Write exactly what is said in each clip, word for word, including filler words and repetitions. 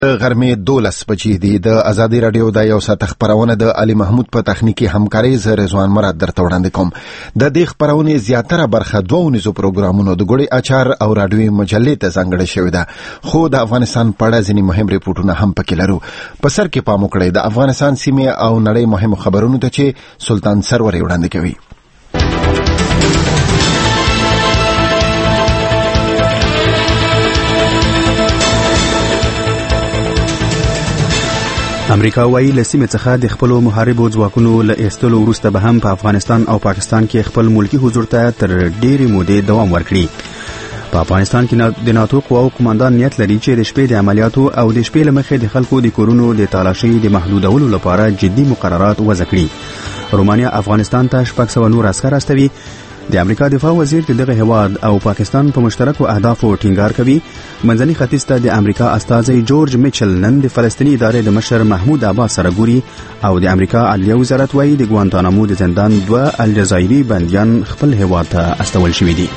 غرمې دولس بجې دي. د ازادي رادیو د یو ساعت خبرونه د علي محمود په تخنیکی همکاري ز رضوان مراد درته وړاندې کوم. د دې خبرونه زیاتره برخه دوه نزو پروګرامونو د ګړي اچار او رادیوي مجلې ته ځانګړې شوې ده، خو د افغانستان په اړه ځینې مهم ریپورتونه هم پکې لرو. په سر کې پام وکړئ د افغانستان سیمه او نړۍ مهم خبرونو ته چې سلطان سرور وړاندې کوي. امریکا وايي له سیمې څخه د خپل محاربو ځواکونو له ایستلو وروسته به هم په افغانستان او پاکستان کې خپل ملکی حضور ته تر ډېرې مودې دوام ورکړي. په افغانستان کې د ناتو قواو قوماندان نیت لري چې د شپې د عملیاتو او د شپې له مخې د خلکو د کورونو د تالاشۍ د محدودولو لپاره جدي مقررات وضع کړي. رومانیا افغانستان ته شپږ سوه نور عسکر استوي. د امریکا دفاع وزیر د دغه هواد او پاکستان په مشترکو اهدافو ټینګار کوي. منځني ختیځ ته د امریکا استازي جورج میچل نن د فلسطیني ادارې د مشر محمود عباس سره ګوري او د امریکا عدلیه وزارت وايي د ګوانتانامو د زندان دوه الجزایري بندیان خپل هواد ته استول شوي دي.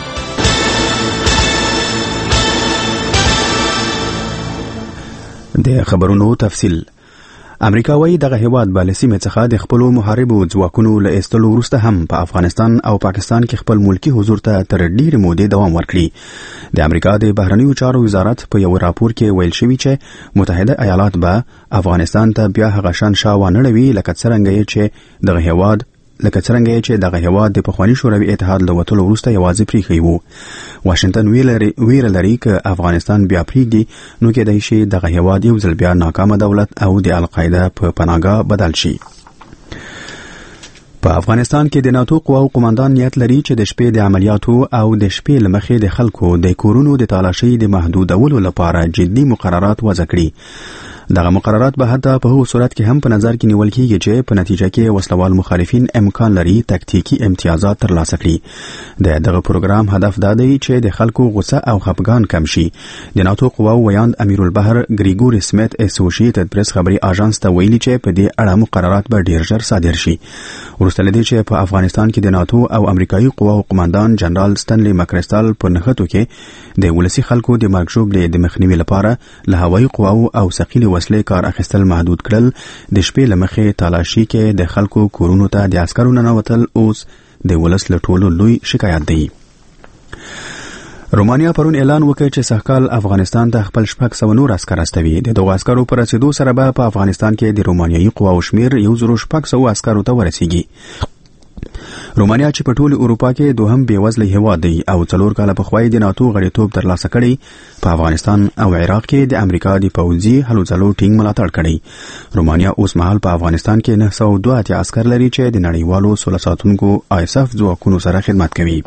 د خبرونو تفصیل. امریکا وايي دغه هیواد به له سیمې څخه د خپلو محاربو ځواکونو له ایستلو وروسته هم په افغانستان او پاکستان کې خپل ملکی حضور ته تر ډېرې مودې دوام ورکړي. د امریکا د بهرنیو چارو وزارت په یو راپور کې ویل شوي چې متحده ایالات به افغانستان ته بیا هغه شان شا وانړوي لکه څرنګه چې دغه هیواد لکه څرنګه چې دغه هیواد د پخواني شوروي اتحاد له وتلو وروسته یوازې پریښی وو. واشنگټن ویره لري چې افغانستان بیا پریږدي نو کېدای شي دغه هیواد یو ځل بیا ناکامه دولت او د القاعده په پناهګاه بدل شي. په افغانستان کې د ناتو قواو قوماندان نیت لري چې د شپې د عملیاتو او د شپې له مخې د خلکو د کورونو د تالاشۍ د محدودولو لپاره جدي مقررات وضع کړي. دغه مقررات به حتی په هغو صورت کې هم په نظر کې نیول کېږي چې په نتیجه کې وسلوال مخالفین امکان لري تکتیکي امتیازات ترلاسه کړي. د دغه پروګرام هدف دا دی چې د خلکو غوسه او خفګان کم شي. د ناتو قواو ویاند امیر البحر ګریګوري سمیت اسوسییټډ پریس خبري اژانس ته ویلي چې په دې اړه مقررات به ډیر ژر صادر شي. وروسته له دې چې په افغانستان کې د ناتو او امریکایي قواو قوماندان جنرال ستنلی مکریستال په نښتو کې د ولسي خلکو د مرګ ژوبلې د مخنیوي لپاره له هوایي قواو او ثقیلې وسلې کار اخیستل محدود کړل. د شپې له مخې تالاشي کې د خلکو کورونو ته د عسکرو ننوتل اوس د ولس له ټولو لوی شکایت دی. رومانیا پرون اعلان وکړ چې سږکال افغانستان ته خپل شپږ سوه نور عسکر استوي. د دغو عسکرو پر رسیدو سره به په افغانستان کې د رومانیایي قواو شمیر یو زرو شپږ سوه عسکرو ته ورسیږي. رومانیا چې په ټول اروپا کې دوهم بېوزله هیواد دی او څلور کاله پخوا د ناتو غړیتوب ترلاسه کړی، په افغانستان او عراق کې د امریکا د پوځي هلو ځلو ټینګ ملاتړ کړی. رومانیا اوس مهال په افغانستان کې نه سوه دوه اتیا عسکر لري چې د نړیوالو سوله ساتونکو آیسف ځواکونو سره خدمت کوي.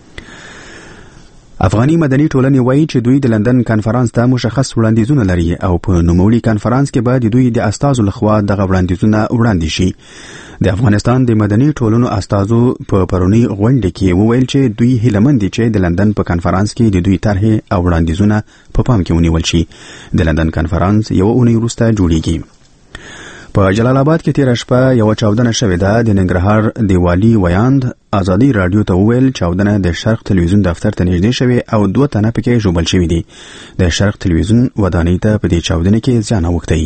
افغاني مدني ټولنې وایي چې دوی د لندن کانفرانس ته مشخص وړاندیزونه لري او په نوموړي کانفرانس کې به د دوی د استازو لخوا دغه وړاندیزونه وړاندې شي. د افغانستان د مدني ټولنو استازو په پرونی غونډه کې وویل چې دوی هیلهمند دي چې د لندن په کانفرانس کې د دوی طرحې او وړاندیزونه په پام کې ونیول شي. د لندن کانفرانس یو اونۍ وروسته جوړیږي. په جلال آباد کې تیر شپه یو چاودنه شوې ده. د ننګرهار د والي ویاند ازادي رادیو ته وویل چاودنه د شرق تلویزیون دفتر ته نږدې شوې او دوه تنه پکې ژوبل شوي دي. د شرق تلویزیون ودانۍ ته په دې چاودنه کې زیان اوښتی.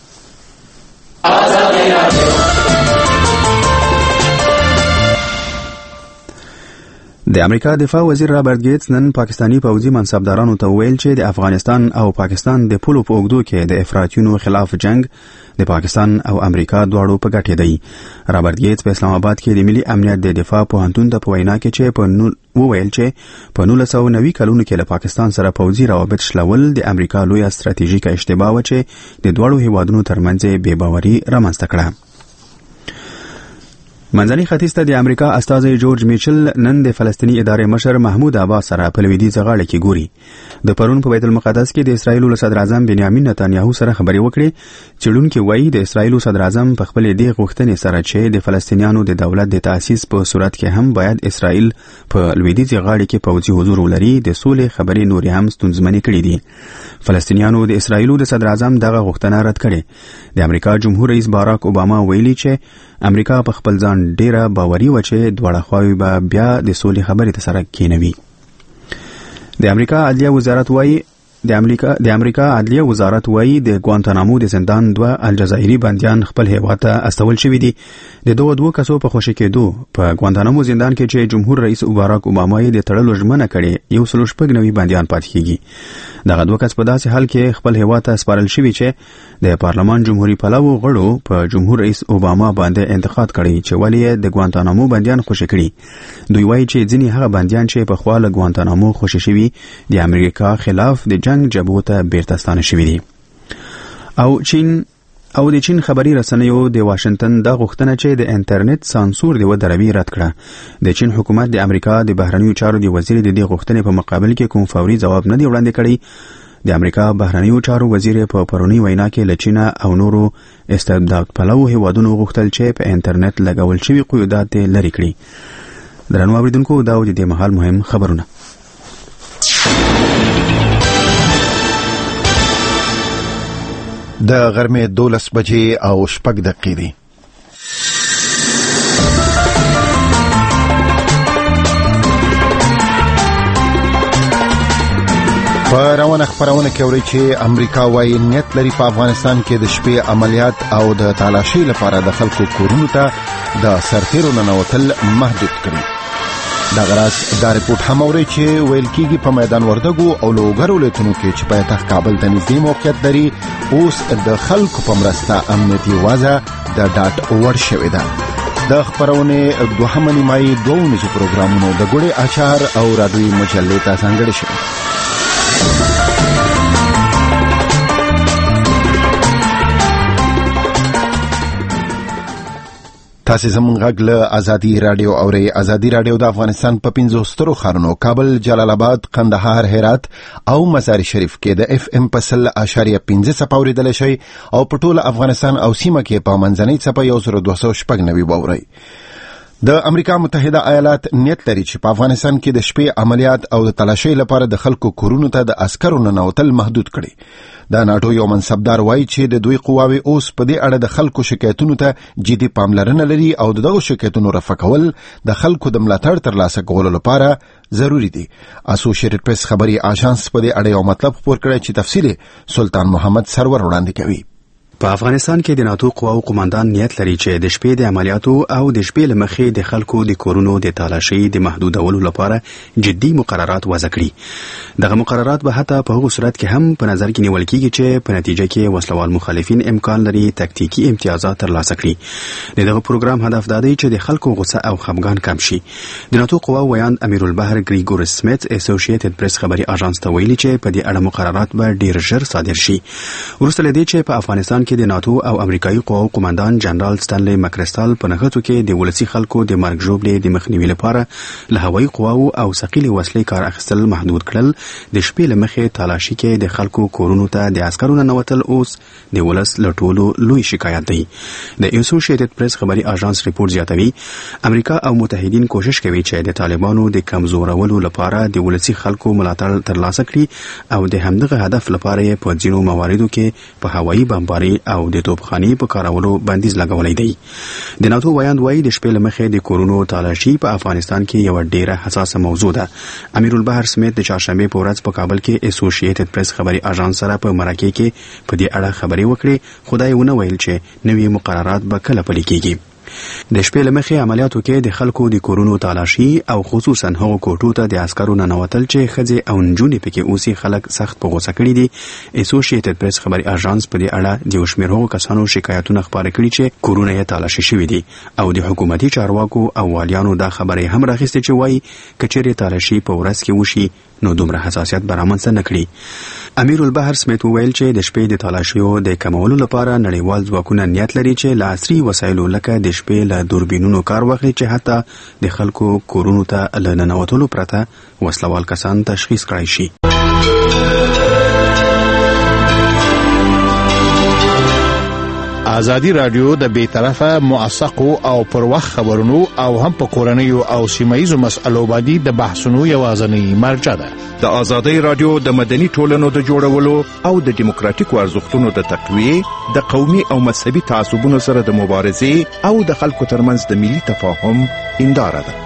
د امریکا دفاع وزیر رابرټ ګیټس نن پاکستانی پوځي منصبدارانو ته ویل چې د افغانستان او پاکستان د پولو په اوږدو کې د افراطیونو خلاف جنگ د پاکستان او امریکا دواړو په ګټه دی. رابرټ ګیټس په اسلام آباد کې د ملي امنیت د دفاع پوهنتون ته په وینا کې چې په وویل چې په نولس سوه نوي کلونو کې له پاکستان سره پوځي روابط شلول د امریکا لویه ستراتیژیکه اشتباه وه چې د دواړو هیوادونو ترمنځ بې باوري رامنځته کړه. منځني ختیځ ته د امریکا استازي جورج میچل نن د فلسطیني ادارې مشر محمود عباس سره په لویدیځه غاړه کې ګوري. د پرون په بیت المقدس کې د اسرایلو له صدر اعظم بنیامین نتانیاهو سره خبرې وکړې. څېړونکي وایي د اسرایلو صدر اعظم په خپلې دې غوښتنې سره چې د فلسطینیانو د دولت د تأسیس په صورت کې هم باید اسرائیل په لویدیځه غاړه کې پوځي حضور ولري د سولې خبرې نورې هم ستونزمنې کړې دي. فلسطینیانو د اسرایلو د صدر اعظم دغه غوښتنه رد کړې. د امریکا جمهور رئیس باراک اوباما ویلي چې امریکا په خپل ځان ډیره باوري و چې دواړه خواوې به بیا د سولې خبرې ته سره کېنوي. د امریکا عدلیه وزارت وایي د امریکا د امریکا عدلیه وزارت وایي د ګوانتانامو د زندان دوه الجزایري بنديان خپل هیواد ته استول شوي دي. د دوه دوه کسو په خوشی کېدو په ګوانتانامو زندان کې چې جمهور رئیس باراک اوباما یې د تړلو ژمنه کړې یو سل شپږ نوي بنديان پاتې کیږي. دغه دوه کس په داسې حال کې خپل هیواد ته سپارل شوي چې د پارلمان جمهوریت پلوو غړو په جمهور رئیس اوباما باندې انتقاد کړی چې ولې د ګوانتانامو بنديان خوشی کړي. دوی وایي چې ځینې هغه بنديان چې په خوا له ګوانتانامو خوشی شوي د امریکا خلاف د جنگ جبهو ته بیرته ستانه شوي دي. او چین او د چین خبري رسنیو د واشنگټن د غوښتنه چې د انټرنیټ سانسور دی ودروي رد کړه. د چین حکومت د امریکا د بهرنیو چارو د وزیر د دې غوښتنې په مقابل کې کوم فوري ځواب نه دی وړاندې کړی. د امریکا بهرنیو چارو وزیر په پرونی وینا کې له چین او نورو استبداد پلوو هیوادونو غوښتل چې په انټرنیټ لګول شوي قیودات لرې کړي. درنو اوریدونکو دا د دې مهال مهم خبرونه. د غرمې دولس بجې او شپږ دقیقې دي. په روانه خبرونه کې اوري چې امریکا وايي نیت لري په افغانستان کې د شپې عملیات او د تالاشۍ لپاره د خلکو کورونو ته د سرتیرو ننوتل محدود کړي. دا غراس دا رپورټ هم اوري چې ویل کېږي په میدان وردګو او لوګر ولایتونو کې چې پایتخت کابل ته نږدې موقعیت لري اوس د خلکو په مرسته امنیتي وضع د ډاټ وړ شوې ده. د خبرونه دوهمه نیمایي دوه نږدې پروګرامونو د ګوړې اچار او رادیوي مجلې ته څنګه شوي. تاسو زموږ غږ له ازادي رادیو اوري. ازادي رادیو د افغانستان په پنځو سترو ښارونو کابل، جلال آباد، قندهار، هرات او مزار شریف کې د اف ام په سل اشاریه پنځه څپه اوریدل شي او په ټول افغانستان او سیمه کې په منځنۍ څپه یو زر دوه سوه شپږ نوي باوري. د امریکا متحده ایالات نیت لري چې په افغانستان کې د شپې عملیات او د تلاشۍ لپاره د خلکو کورونو ته د عسکرو ننوتل محدود کړي. د ناټو یو منصبدار وایي چې د دوی قواوې اوس په دې اړه د خلکو شکایتونو ته جدي پاملرنه لري او دغه شکایتونو رفع کول د خلکو د ملاتړ ترلاسه کولو لپاره ضروری دي. اسوسییټډ پریس خبري آژانس په دې اړه یو مطلب خبر کړی چې تفصیل سلطان محمد سرور وړاندې کوي. په افغانستان کې د ناتو قواو قوماندان نیت لري چې د شپې د عملیاتو او د شپې لمخې د خلکو د کورونو د تالاشۍ د محدودولو لپاره جدي مقررات وضع کړي. دغه مقررات به حتی په هغه صورت کې هم په نظر کې نیول کېږي چې په نتیجه کې وسلوال مخالفین امکان لري تکتیکي امتیازات ترلاسه کړي. دغه پروګرام هدف دا دی چې د خلکو غوسه او خفګان کم شي. د ناتو قواو ویاند امیرالبحر ګریګور سمیت اسوسییټډ پریس خبري آژانس ته ویلي چې په دې اړه مقررات به ډیر ژر صادر شي. وروسته له دې چې په افغانستان کې د ناتو او امریکایي قواو قوماندان جنرال ستانلي مکرستال په نغتو کې د ولسی خلکو د مرګ ژوبلې د مخنیوي لپاره له هوایي قواو او ثقيلي وسلې کار اخیستل محدود کړل. د شپې لمخې تالاشي کې د خلکو کورونو ته د عسکرو ننوتل اوس د ولس له ټولو لوی شکایت دی. د اسوسییټډ پریس خبري آژانس ریپورت زیاتوي امریکا او متحدین کوشش کوي چې د طالبانو د کمزورولو لپاره د ولسی خلکو ملاتړ ترلاسه کړي او د همدغه هدف لپاره په ځینو مواردو کې په هوایي بمباري او د توپخانې په کارولو بندیز لګولای دی. د ناتو ویاند وایي د شپې لمخې د کورونو تالاشي په افغانستان کې یو ډیره حساسه موضوع ده. امیرالبحر سمیت د چهارشنبه په ورځ په کابل کې اسوسییټډ پریس خبري آژانس سره په مرکه کې په دې اړه خبري وکړي. خدای ونه ویل چې نوې مقررات به کله پلي کیږي. د شپې لمخې عملیاتو کې د خلکو د کورونو تالاشي او خصوصا هغو کوټو ته د عسکرو ننوتل چې ښځې او نجونې پکې اوسي خلک سخت په غوسه کړي دي. اسوسییټډ پریس خبري آژانس په دې اړه د یو شمېر هغو کسانو شکایتونه خپاره کړي چې کورونه یې تالاشي شوي دي او د حکومتي چارواکو او والیانو دا خبرې هم راخیستې چې وایي که چیرې تالاشي په ورځ کې وشي نو دومره حساسیت به رامنځته نه کړي. امیرالبحر سمیت وویل چې د شپې د تالاشیو د کمولو لپاره نړیوال ځواکونه نیت لري چې له عصري وسایلو لکه د شپې له دوربینونو کار واخلي چې حتی د خلکو کورونو ته له ننوتلو پرته وسلوال کسان تشخیص کړای شي. ازادي رادیو د بیطرفه موثقو او پر وخت خبرونو او هم په کورنیو او سیمایي مسایلو باندې د بحثونو یوازنی مرجع ده. د ازادي رادیو د مدني ټولنو د جوړولو او د دیموکراتیکو ارزښتونو د تقویه، د قومي او مذهبي تعصبونو سره د مبارزې او د خلکو ترمنځ د ملي تفاهم هنداره ده.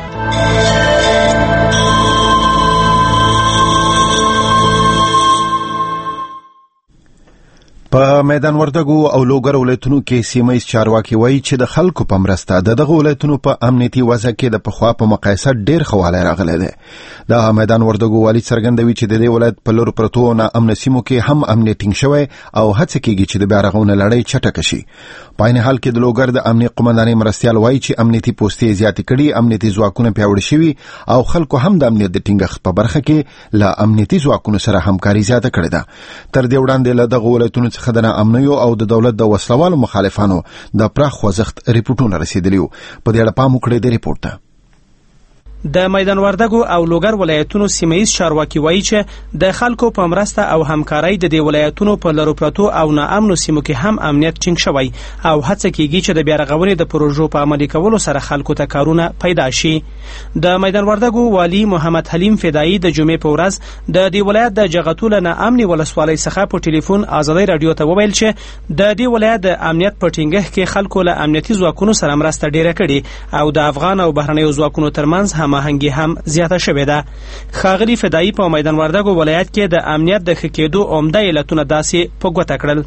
په میدان وردګو او لوګر ولایتونو کې سیمه چارواکي وایي چې د خلکو په مرسته د دغه ولایتونو په امنیتي وضع کې د پخوا په مقایسه ډیر خواله راغلی دی. د میدان وردګو والی څرګندوي چې د دې ولایت په لور پرتو نه امن سیمو کې هم امنیت ټینګ شوی او هڅه کیږي چې د بیا رغونه لړۍ چټک شي. په عین حال کې د لوګر د امنیت قومندانۍ مرستیال وایي چې امنیتي پوستې زیاتې کړي، امنیتي ځواکونه پیاوړي شوي او خلکو هم د امنیت د ټینګښت په برخه کې له امنیتي ځواکونو سره همکاري زیاته کړې ده. تر دې وړاندې له دغه ولایتونو څخه د امنیو او د دولت د وسلوالو مخالفانو د پراخ خوځښت ریپورتونه رسیدلی وو. په دې اړه پام وکړئ د ریپورت ته. د میدان وردګو او لوګر ولایتونو سیمه‌ایز چارواکي وایي چې د خلکو په مرسته او همکارۍ د دې ولایتونو په لرو پرتو او ناامنو سیمو کې هم امنیت ټینګ شوی او هڅه کیږي چې د بیا رغونې د پروژو په عملي کولو سره خلکو ته کارونه پیدا شي. د میدان وردګو والی محمد حلیم فدایی د جمعې په ورځ د دې ولایت د جغتو له ناامني ولسوالۍ څخه په ټلیفون آزادۍ رادیو ته وویل چې د دې ولایت د امنیت په ټینګښت کې خلکو له امنیتي ځواکونو سره مرسته ډیره کړې او د افغان او بهرنیو ځواکونو ترمنځ هماهنګي هم زیاته شوې ده. ښاغلي فدایی په میدان وردګو ولایت کې د امنیت د ښه کېدو عمده علتونه داسې په ګوته کړل.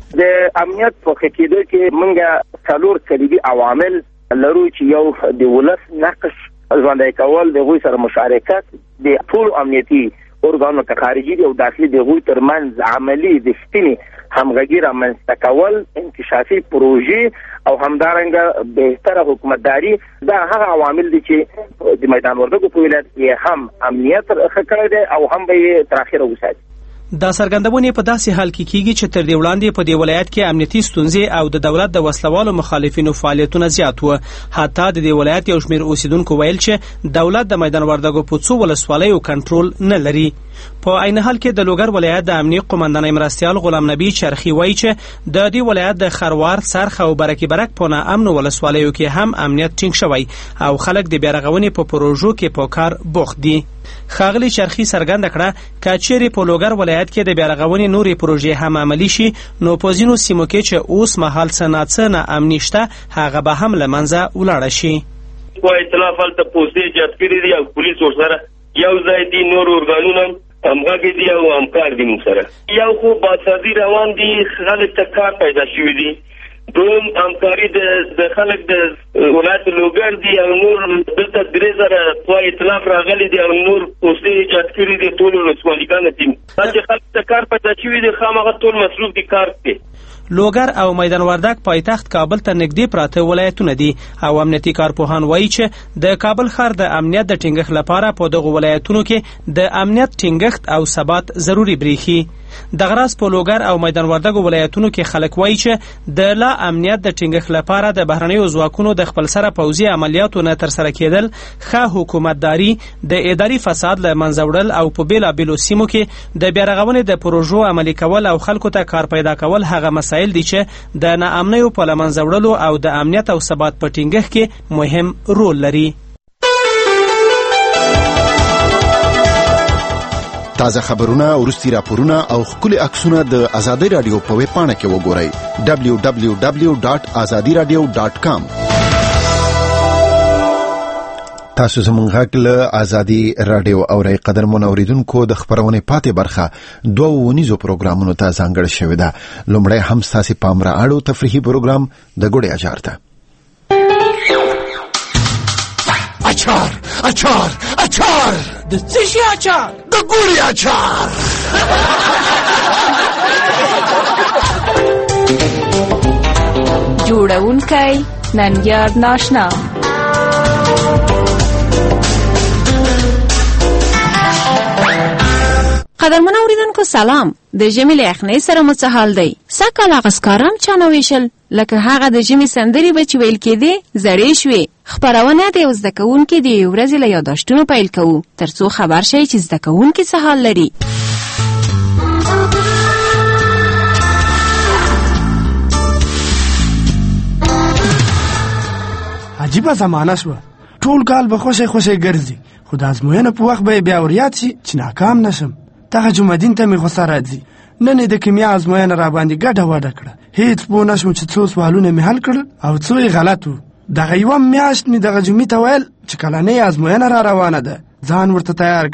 د امنیت په ښه کېدو کې موږ څلور کلیدي عوامل لرو چې یو د ولس نقش ژوندی کول، د هغوی سره مشارکت، د ټولو امنیتي ارګانونو که خارجي دي او داخلي د هغوی ترمنځ عملي رښتینې همغږي رامنځته کول، انکشافي پروژې او همدارنګه بهتره حکومتداري. دا هغه عوامل دي چې د میدان وردګو په ولایت کې هم امنیت ښه کړی دی او هم به یې تر اخره وساتي. دا څرګندونې په داسې حال کې کیږي چې تر دې وړاندې په دې ولایت کې امنیتي ستونزې او د دولت د وسلوالو مخالفینو فعالیتونه زیات وو. حتی د دې ولایت یو شمېر اوسیدونکو ویل چې دولت د میدان وردګو په څو ولسوالیو کنټرول نه لري. په عین حال کې د لوګر ولایت د امنیت قومندانۍ مرستیال غلام نبی چرخي وایي چې د دې ولایت د خروار، سرخ او برکي برک په ناامنو ولسوالیو کې هم امنیت ټینګ شوی او خلک د بیا رغونې په پروژو کې په کار بوخت دي. ښاغلي چرخي څرګنده کړه که چیرې په لوګر ولایت کې د بیا رغونې نورې پروژې هم عملي شي نو په ځینو سیمو کې چې اوس مهال څه ناڅه ناامني شته هغه به هم له منځه ولاړه شي. په اطلاف هلته پوستې جات کړي دي او پولیس ورسره یو ځای دي، نور ارګانونه همغږي دي او همکار دي موږ سره. یو خو بادسازي روان دي، خلک ته کار پیدا شوي دي. دوم همکاري د خلک د ولایت لوګر دي او نور دلته درې زره په اطلاف راغلي دي او نور پوستې ایجاد کړي دي ټول ولسوالیګانو دي. چې خلک ته کار پیدا شوي دي خامخا ټول مصروف دي کار کوي. لوګر او میدان وردګ پایتخت کابل ته نږدې پراته ولایتونه دي او امنیتي کارپوهان وایي چې د کابل ښار د امنیت د ټینګښت لپاره په دغو ولایتونو کې د امنیت ټینګښت او ثبات ضروري بریښي. دغه راز په لوګر او میدان وردګ ولایتونو کې خلک وایي چې د لا امنیت د ټینګښت لپاره د بهرنیو ځواکونو د خپل سره پوځي عملیاتو نه ترسره کېدل، ښه حکومتداري، د اداري فساد له منځه وړل او په بېلابېلو سیمو کې د بیا رغونې د پروژو عملي کول او خلکو ته کار پیدا کول هغه مسایل دي چې د ناامنیو په له منځه وړلو او د امنیت او ثبات په ټینګښت کې مهم رول لري. تازه خبرونه، ورستي راپورونه او خولي عکسونه د آزادۍ رادیو په ویب پاڼه کې وګورئ دبلیو دبلیو دبلیو ډاټ ازادي رادیو ډاټ کام. تاسو زموږ غږ له آزادي رادیو اورئ. قدرمن اوریدونکو، د خبرونې پاتې برخه دوه ونیزو پروګرامونو ته ځانګړې شوې ده. لومړی هم ستاسې پام را اړو تفریحي پروګرام د ګوړې اچار ته. اچار اچار اچار د څه شي اچار؟ د ګوړې اچار. جوړونکی ننګیار ناشنا. قدرمن اوریدونکو سلام. د ژمي له یخنۍ سره مو څه حال دی؟ سږکال هغه سکارم چا نه ویشل لکه هغه د ژمي سندرې به چې ویل کېدې زړې شوې. خپرونه د یو زده کوونکي د یوې ورځې له یاداشتونو پیل کوو تر څو خبر شئ چې زده کوونکي څه حال لري. عجیبه زمانه شوه، ټول کال به خوشی خوشی ګرځي، خو د ازموینه په وخت به بیا وریاد شي چې ناکام نشم. دغه جمعدین ته مې غوسه راځي. نن یې د کیمیا ازموینه راباندې ګډه وډه کړه. هیڅ پوه نشم چې څو سوالونه مې حل کړل او څو یې غلط وو. دغه یوه میاشت مې دغه جمعې ته ویل چې کلنۍ ازموینه را روانه ده، ځان ورته تیار کړه.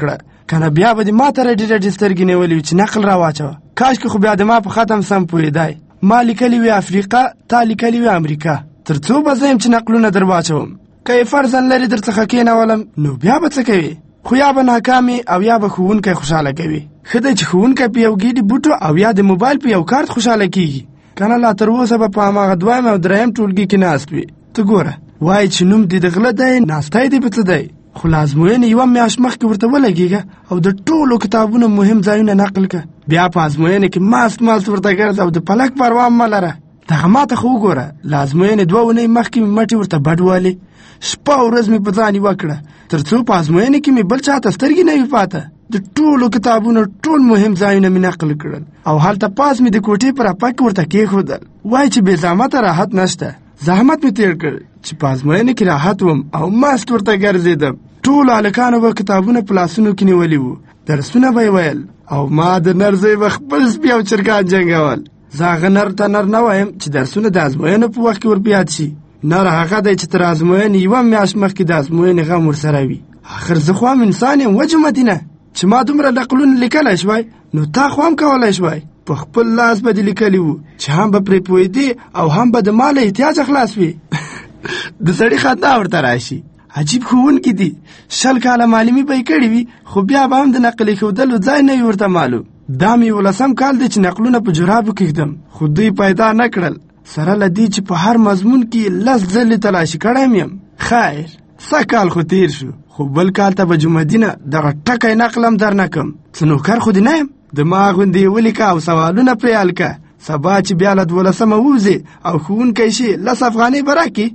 کنه بیا به دې ما ته رډې رډې سترګې نیولې چې نقل راواچوه. کاشکې خو بیا د ما په ختم سم پوهېدای. ما لیکلي وي افریقا، تا لیکلي وي امریکا، تر څو به زه یم چې نقلونه در واچوم. که یې فرضاً لرې در څخه کېنولم نو بیا به څه کوې؟ خو یا به ناکامې او یا به ښوونکی خوشحاله کوي. ښه دی چې ښوونکی په یو ګېډې بوټو او یا د موبایل په یو کارت خوشحاله کېږي، که نه لا تر اوسه به په هماغه دویم او دریم ټولګي کې ناست وي. ته ګوره وایي چې نوم دې د غله دی، ناستی دې په څه دی، خو له ازموینې یوه میاشت مخکې ورته ولګېږه او د ټولو کتابونو مهم ځایونه نقل که. بیا په ازموینې کې ماست ماست ورته ګرځه او د پلک پروا مه لره. دغه ما ته خو وګوره، له ازموینې دوه اونۍ مخکې مې مټې ورته بډ والې، شپه او ورځ مې په ځان یې وکړه تر څو په ازموینې کې مې بل چا ته سترګې نه وي پاته. د ټولو کتابونو ټول مهم ځایونه مې نقل کړل او هلته پاس مې د کوټې پر اپک ورته کېښودل. وایي چې بې زحمته راحت نشته. زحمت مې تېر کړ چې په ازموینې کې راحت وم او مست ورته ګرځېدم. ټولو هلکانو به کتابونه په لاسونو کې نیولي وو، درسونه به یې ویل او ما د نر زوی به خپل سپي او چرګان جنګول. زه هغه نر ته نر نه وایم چې درسونه د ازموینو په وخت کې ور په یاد شي. نر هغه دی چې تر ازموینې یوه میاشت مخکې د ازموینې غم ورسره وي. آخر زه خو هم انسان یم وجه مدینه، چې ما دومره نقلونه لیکلی شوای نو تا خو هم کولی شوای. په خپل لاس به دې لیکلي وو چې هم به پرې پوهېدې او هم به د ما له احتیاجه خلاص وي. د سړي خندا ورته راشي. عجیب ښوونکي دي، شل کاله معلمي به یې کړې وي خو بیا به هم د نقل ایښودلو ځای نه وي ورته معلوم. دا مې یولسم کال دی چې نقلونه په جرابو کېږدم خو دوی پیدا نه کړل، سره له دې چې په هر مضمون کې لس ځلې تلاشي کړی م یم. خیر څه کال خو تېر شو، خو بل کال ته به جمعدینه دغه ټکی نقل هم در نه کم. څه نوکر خو دې نه یم، د ما غوندې یې ولیکه او سوالونه پرې حل که. سبا چې بیا له دولسمه ووځې او ښوونکی شي لس افغانۍ به راکړي.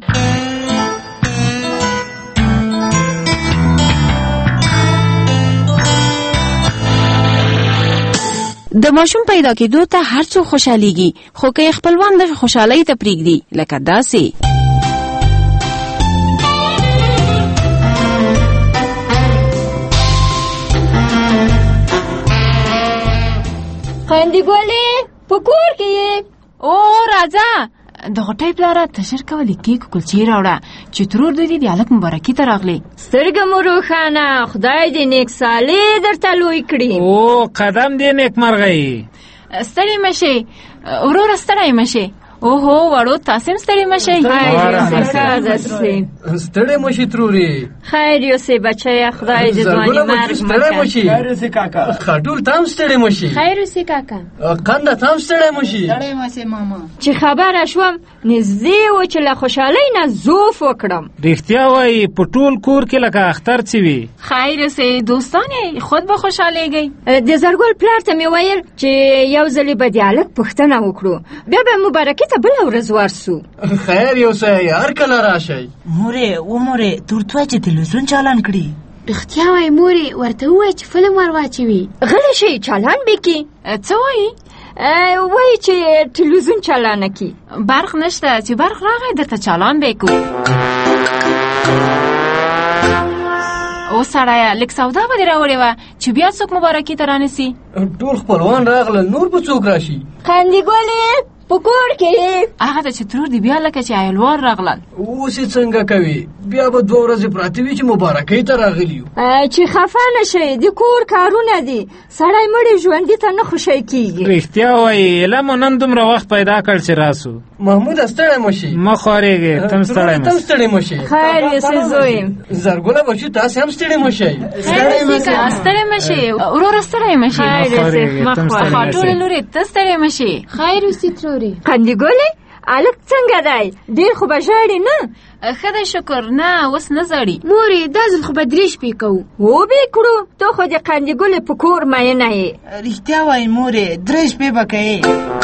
د ماشوم پیدا کېدو ته هر څوک خوشحالیږي، خو که یې خپلوان دغه خوشحالۍ ته پرېږدي لکه داسې. خاندي ګولې په کور کې یې؟ او راځه د غټۍ پلاره تشر کولی کیک کلچې راوړه چې ترور دوی دې د هلک مبارکي ته راغلی. سترګه مو روښانه، خدای دې نیک صالح درته لوی کړي. او قدم دې نیکمرغه یې. ستړی مه شئ وروره، ستړی مه شئ. اوهو وړو تاسې هم ستړی مه شئ. ستړی مه شئ ترورې. خیر یوسې بچیه، خدای دې ځواني مرګ مه کړي. خیر یوسې کاکا. خاټول ته هم ستړی مه شئ. خیر یوسې کاکا. قنده ته هم ستړی مه شئ. ستړی مه شئ ماما. چې خبره شوم نږدې و چې له خوشحالۍ نه زوف وکړم. رښتیا وایي په ټول کور کې لکه اختر چې وي. خیر یوسې دوستانې خود به خوشحالېږئ. د زرګل پلار ته مې ویل چې یو ځلې به د هلک پوښتنه وکړو، بیا به مبارکي ته بله ورځ ورسو. خیر یوسې هر کله راشئ. مورې و مورې تورته چې تلویزیون چالان کړي. رښتیا وایي مورې، ورته ووایه چې فلم ور واچوي. غلی شئ چالان به کړي. څه وایي؟ وایي چې تلویزیون چالانه کړي. برق نشته، چې برق راغی درته چالان به کړو. او سړیه لږ سودا به دې راوړې وه چې بیا څوک مبارکي ته رانیسي. ټول خپلوان راغلل، نور به څوک راشي؟ خاندي ګولې په کور کې هغه ته چې ترور دي بیا لکه چې ایلوار راغلل. اوس یې څنګه کوي؟ بیا به دوه ورځې پراته وي چې مبارکۍ ته راغلي یو. چې خفه نه شئ، د کور کارونه دي، سړی مړی ژوندي ته نه خوشی کېږي. رښتیا وایي ایله مو نن دومره وخت پیدا کړ چې راسو. محموده ستړی مه شئ. مه خوارېږئ، ته هم ستړی مه ستړی مه شئ. خیر یوسې زوی. زرګله بچو تاسې هم ستړی مه شئ. ستړی مه شئ وروره، ستړی مه شئ. خیر یوسې مه خوارېږئ. خاټولې لورې ته ستړی مه شئ. خیر یوسې ترورې. خاندي ګولې هلک څنګه دی؟ ډېر خو به ژاړي نه؟ ښه دی شکر، نه اوس نه زړي. مورې دا ځل خو به درې شپې کوو. وبې کړو، ته خو د خاندي ګولې په کور مینه یې. رښتیا وایي مورې، درې شپې به کوې.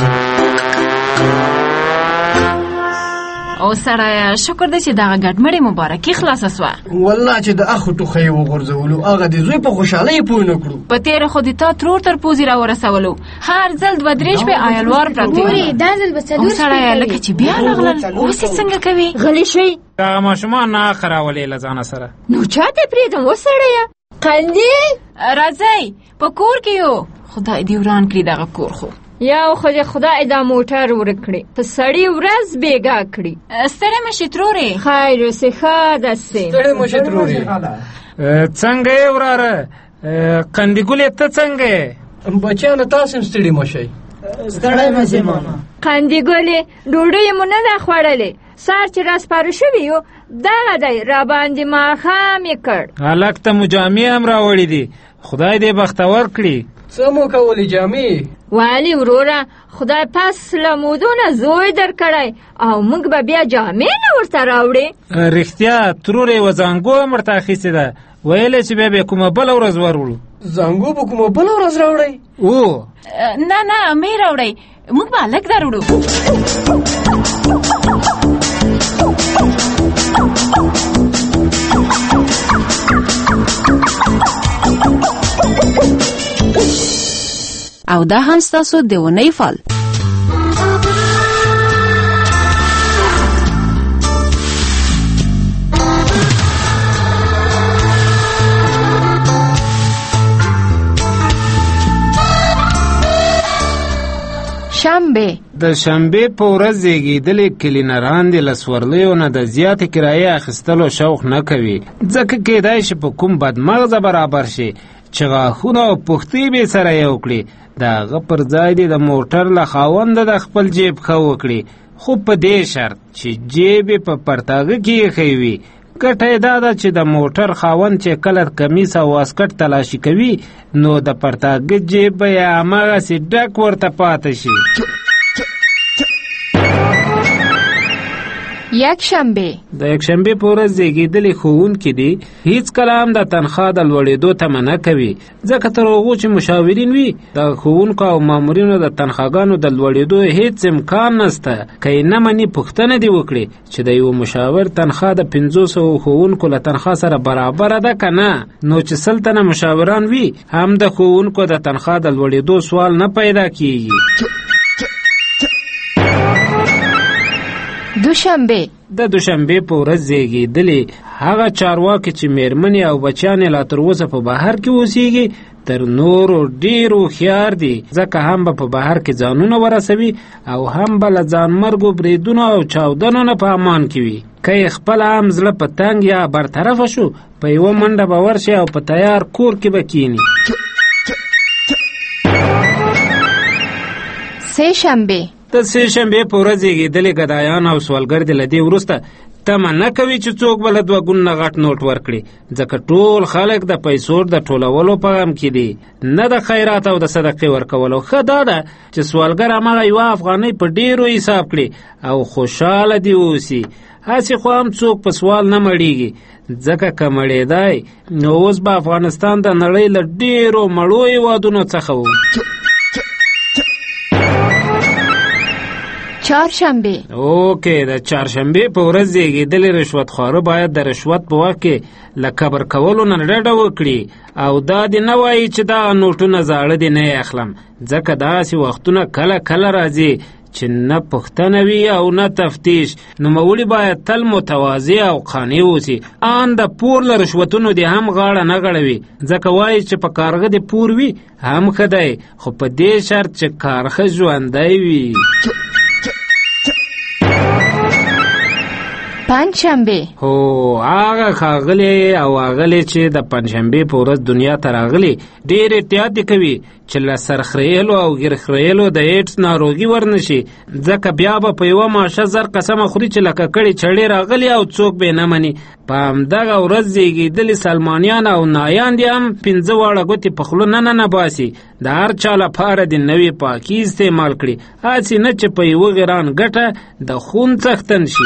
او سړیه شکر دی چې دغه ګډمړې مبارکي خلاصه سوه. والله چې د اخو ټوخی یې وغورځولو، هغه د زوی په خوشحالۍ یې پوه نه کړو. په تېره خو د تا ترور تر پوزې راورسولو، هر ځل دوه درې شپې ایلوار پرتې مورې دا ځل به څلور شپې سړیه لکه چې بیا راغلل، اوس یې څنګه کوي؟ غلی شئ. دغه ماشومان نه خراولې له ځانه سره. نو چا ته پرېږدم وسړیه؟ قندي راځئ په کور کې یو. خدای دې وران کړي دغه کور خو. یو خو دې خدای دا موټر ورکړي، په سړي ورځ بېګا کړي. ستړی مه شې ترورې. خیر اوسې ښه داسې. ستړی مه شې ترورې. څنګه یې وراره؟ قندګلې ته څنګه بچیانو تاسو هم ستړي مه شئ. ستړی مه شئ ماما. قندګلې ډوډۍ مو نه ده خوړلې، سهار چې راسپاره شوي یو دغه دی راباندې ماښام یې کړ. هلک ته مو جامې هم راوړي دي، خدای دې بختور کړي. څه مو کولی جامې؟ والي وروره خدای پس له مودونه زوی در کړی او موږ به بیا جامې نه ورته راوړې. رښتیا ترور یې وزانګو هم ورته اخیستې ده، ویلې چې بیا به کومه بله ورځ وروړو. زانګو به کومه بله ورځ راوړئ؟ او نه نه مې راوړئ، موږ به هلک دروړو. او دا هم ستاسو د اونۍ فال. شنبه د شنبې په ورځ زیږېدلې کلینران د له سورلیو نه د زیاتې کرایې اخیستلو شوق نه کوي، ځکه کیدای شي په کوم بدمغزه برابر شي چې غاښونه او پښتۍ به سره یو کړي، د هغه پر ځای دې د موټر له خاونده د خپل جیب ښه وکړي، خو په دې شرط چې جیب یې په پرتاګه کې ایښی وي. ګټه یې دا ده چې د موټر خاوند چې کله کمیس او واسکټ تلاشي کوي نو د پرتاګه جیب به یې هماغسې ډک ورته پاته شي. یک شنبه د یک شنبې په ورځ زیږېدلې ښوونکي دي هیڅ کله هم د تنخوا د لوړېدو تمه نه کوي، ځکه تر هغو چې مشاورین وي د ښوونکو او مامورینو د تنخواګانو د لوړېدو هیڅ امکان نسته. که یې نه مني پوښتنه دې وکړي چې د یو مشاور تنخوا د پنځو سوو ښوونکو له تنخوا سره برابره ده که نه، نو چې سل تنه مشاوران وي هم د ښوونکو د تنخوا د لوړېدو سوال نه پیدا کیږي. دوشنبه د دوشنبې په ورځ زیږېدلې هغه چارواکي چې میرمنې او بچیانې لا تر اوسه په بهر کې اوسېږي تر نورو ډېر هوښیار دي، ځکه هم به په بهر کې ځانونه ورسوي او هم به له ځانمرګو بریدونو او چاودنو نه په امان کې وي. که یې خپله هم زړه په تنګ یا برطرفه شو په یوه منډه به ورشي او په تیار کور کې به کینی. سه شنبه د سه شنبې په ورځ زیږېدلې ګدایان او سوالګر د له دې وروسته تمه نه کوي چې څوک به له دوه ګونه غټ نوټ ورکړي، ځکه ټول خلک د پیسو د ټولولو په غم کې دي، نه د خیرات او د صدقې ورکولو. ښه دا ده چې سوالګر هماغه یوه افغانۍ په ډېرو حساب کړي او خوشحاله دي اوسي. هسې خو هم څوک په سوال نه مړېږي، ځکه که مړېدی نو اوس به افغانستان د نړۍ له ډېرو مړو هېوادونو څخه و. چهارشنبه اوکې د چهارشنبې په ورځ زیږېدلې رشوتخواره باید د رشوت په وخت کې له کبر کولو نه ډډه وکړي او دا دې نه وایي چې دغه نوټونه زاړه دي نه یې اخلم، ځکه داسې وختونه کله کله راځي چې نه پوښتنه وي او نه تفتیش. نوموړي باید تل متواضع او قانع اوسي، ان د پور له رشوتونو دې هم غاړه نه غړوي، ځکه وایي چې په کارغه دې پور وي هم ښه دی، خو په دې شرط چې کارغه ژوندی وي. پنجشنبه هو هغه ښاغلی او هغلې چې د پنجشنبې په ورځ دنیا ته راغلي ډېر احتیاط دې کوي چې له سرخریلو او ګیرخریلو د ایډز ناروغي ورنشي، ځکه بیا به په یوه ماشه زر قسمه خوري چې لکه کړې چړې راغلي او څوک به نه مني. په همدغه ورځ زیږېدلي سلمانیان او نایان دې هم پنځه واړه ګوتې په خوله نه نه باسي، د هر چا لپاره د نوې پاکي استعمال کړي، هسې نه چې په یوه غیران ګټه د خون څښتن شي.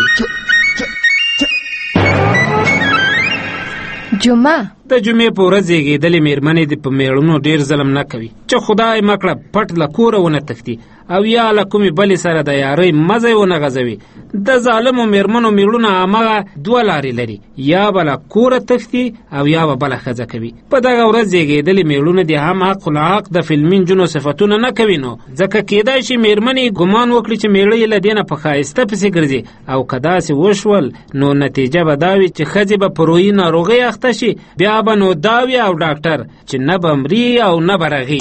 جمعه د جمعې په ورځ زیږېدلې مېرمنې دې په مېړونو ډېر ظلم نه کوي چې خدای مکړه پټ له کوره ونه تښتي او یا له کومې بلې سره د یارۍ مزه یې ونه غځوي. د ظالمو مېرمنو مېړونه هماغه دوه لارې لري، یا به له کوره تښتي او یا به بله ښځه کوي. په دغه ورځ زیږېدلې مېړونه دې هم حق الحق د فلمي نجونو صفتونه نه کوي، نو ځکه کیدای شي مېرمنې ګمان وکړي چې مېړه یې له دې نه په ښایسته پسې ګرځي، او که داسې وشول نو نتیجه به دا وي چې ښځې به په روحي ناروغۍ اخته شي، بیا به نو دا وي او ډاکټر چې نه به مري او نه به رغي.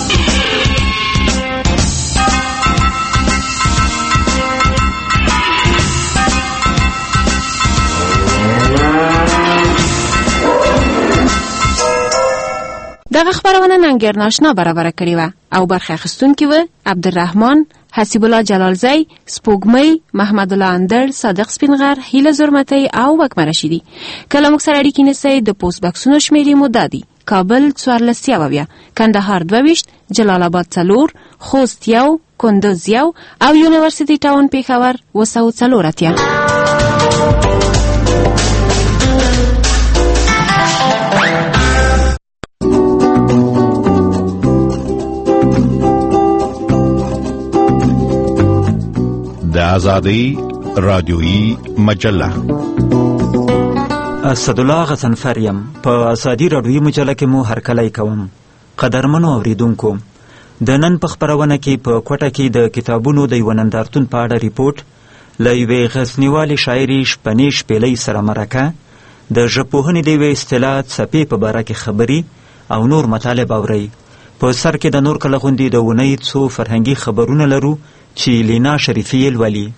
دا دغه خبرونه ننګر ناشنا برابر کړې و او برخه اخیستونکي و عبدالرحمن، حسیب الله جلالزی، سپوږمۍ، محمد الله اندر، صادق سپینغر، هیله زرمتی او وکمه رشیدی. کله موږ سره اړیکې نیسئ د پوسټ بکسونو شمیرې مو دا دي: کابل څوارلس یوویه، کندهار دوه ویشت، جلال آباد څلور، خوست یو، کندوز یو او یونیورسيټي ټاون پېښور اوه سوه څلور اتیا. د آزادی رادیویی مجله اسدالله غضنفر یم. په آزادی رادیویی مجله کې مو هرکلی کوم. قدرمنو اوریدونکو، د نن په خپرونه کې په کوټه کې د کتابونو د یوه نندارتون په اړه ریپورټ، له یوې غزنیوالې شاعرې شپنې شپېلۍ سره مرکه، د ژبپوهنې د یوې اصطلاح څپې په باره کې خبرې او نور مطالب اورئ. په سر کې د نور کله غوندې د اونۍ څو فرهنګي خبرونه لرو چې لینا شریفي یې لولي.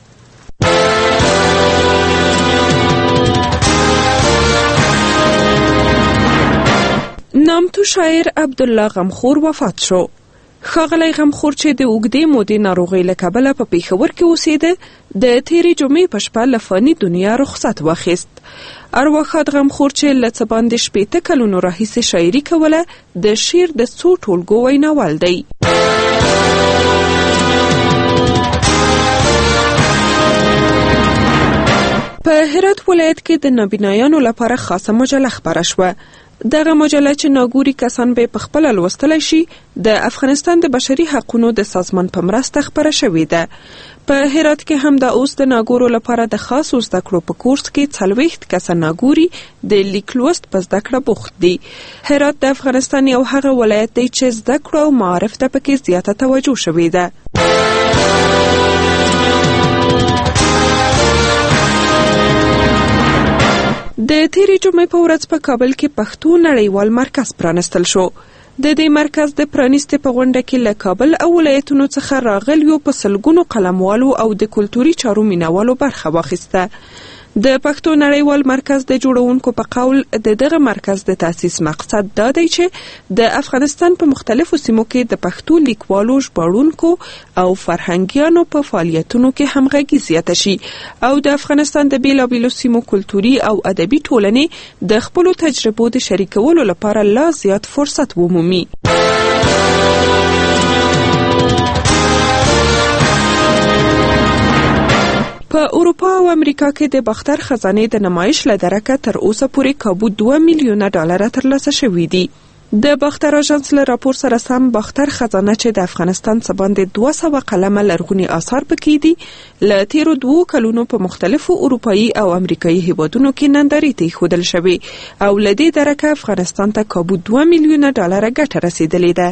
نامتو شاعر عبدالله غمخور وفات شو. ښاغلی غمخور چې د اوږدې مودې ناروغۍ له کبله په پېښور کې اوسېده، د تېرې جمعې په شپه له فاني دنیا رخصت واخیست. ارواښاد غمخور چې له څه باندې شپېته کلونو راهیسې شاعري کوله، د شعر د څو ټولګو ویناوال دی. په هرات ولایت کې د نابینایانو لپاره خاصه مجله خپره شوه. دغه مجله چې ناګوري کسان به په خپله لوستلی شي، د افغانستان د بشري حقونو د سازمان په مرسته خپره شوې ده. په هرات کې هم د اوس د ناګورو لپاره د خاصو زده کړو په کورس کې څلوېښت کسه ناګوري د لیک لوست په زده کړه بوخت دي. هرات د افغانستان یو هغه ولایت دی چې زده کړو او معارف ته پکې زیاته توجه شوې ده. د تیرې جمعې په ورځ په کابل کې پښتو نړیوال مرکز پرانستل شو. د دې مرکز د پرانیستې په غونډه کې له کابل او ولایتونو څخه راغلیو په سلګونو قلموالو او د کلتوري چارو مینوالو برخه واخیسته. د پښتو نړیوال مرکز د جوړونکو په قول د دغه مرکز د تاسیس مقصد دا دی چې د افغانستان په مختلفو سیمو کې د پښتو لیکوالو، ژباړونکو او فرهنګیانو په فعالیتونو کې همغږي زیاته شي او د افغانستان د بیلابیلو سیمو کلتوري او ادبي ټولنې د خپلو تجربو د شریکولو لپاره لا زیات فرصت ومومي. په اروپا او امریکا کې د باختر خزانې د نمایش له درکه تر اوسه پورې کابو دوه میلیونه ډالره ترلاسه شوي دي. د باختر اژانس له راپور سره سم باختر خزانه چې د افغانستان څخه باندې دوه سوه قلمه لرغوني آثار پکې دي، له تیرو دوو کلونو په مختلفو اروپایي او امریکایي هیوادونو کې نندارې ته ایښودل شوي او له دې درکه افغانستان ته کابو دوه میلیونه ډالره ګټه رسیدلې ده.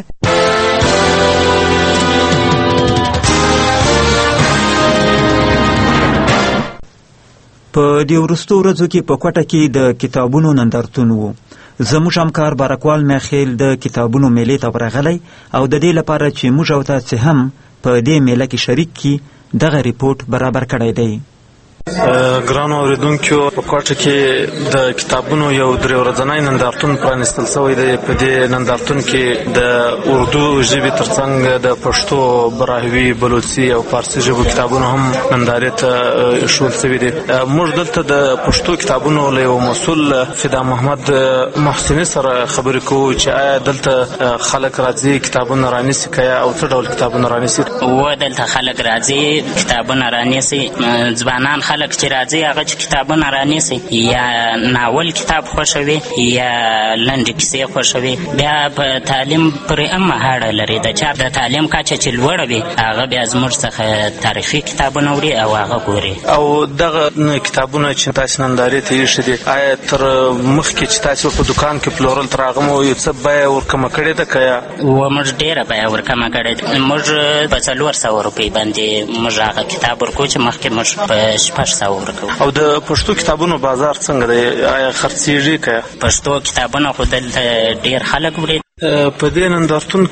په دې وروستو ورځو کې په کوټه کې د کتابونو نندارتون و. زموږ همکار بارکوال میخیل د کتابونو میلې ته ورغلی او د دې لپاره چې موږ او تاسې هم په دې میله کې شریک کړي دغه ریپورټ برابر کړی دی. ګرانو اوریدونکو، په کوټه کې د کتابونو یو درې ورځنی نندارتون پرانیستل شوی دی. په دې نندارتون کې د اردو ژبې ترڅنګ د پښتو، براهوي، بلوچي او فارسي ژبو کتابونو هم نندارې ته ایښودل شوي دي. موږ دلته د پښتو کتابونو له یو مسؤل فدا محمد محسني سره خبرې کوو چې آیا دلته خلک راځي کتابونه رانیسي که یا او څه ډول کتابونه رانیسي؟ و دلته خلک راځي کتابونه رانیسي. ځوانان خلک چې راځي هغه چې کتابونه رانیسي، یا ناول کتاب خوښوي یا لنډې کیسې خوښوي. بیا په تعلیم پورې هم مهاړه لري. د چا د تعلیم کچه چې لوړه وي هغه بیا زموږ څخه تاریخي کتابونه وړي او هغه ګوري. او دغه کتابونه چې تاسو نندارې ته ایښي دي، آیا تر مخکې چې تاسو په دکان کې پلورل تر هغه مو یو څه بیه ورکمه کړې ده که یا؟ و موږ ډېره بیه ورکمه کړې ده. موږ په څلور سوه روپۍ باندې موږ هغه کتاب ورکوو چې مخکې موږ په شپږ سوه ورکوو. او د پښتو کتابونو بازار څنګه دی؟ آیا خرڅېږي که یا؟ پښتو کتابونه خو دلته ډېر خلک وړي. په دې نندارتون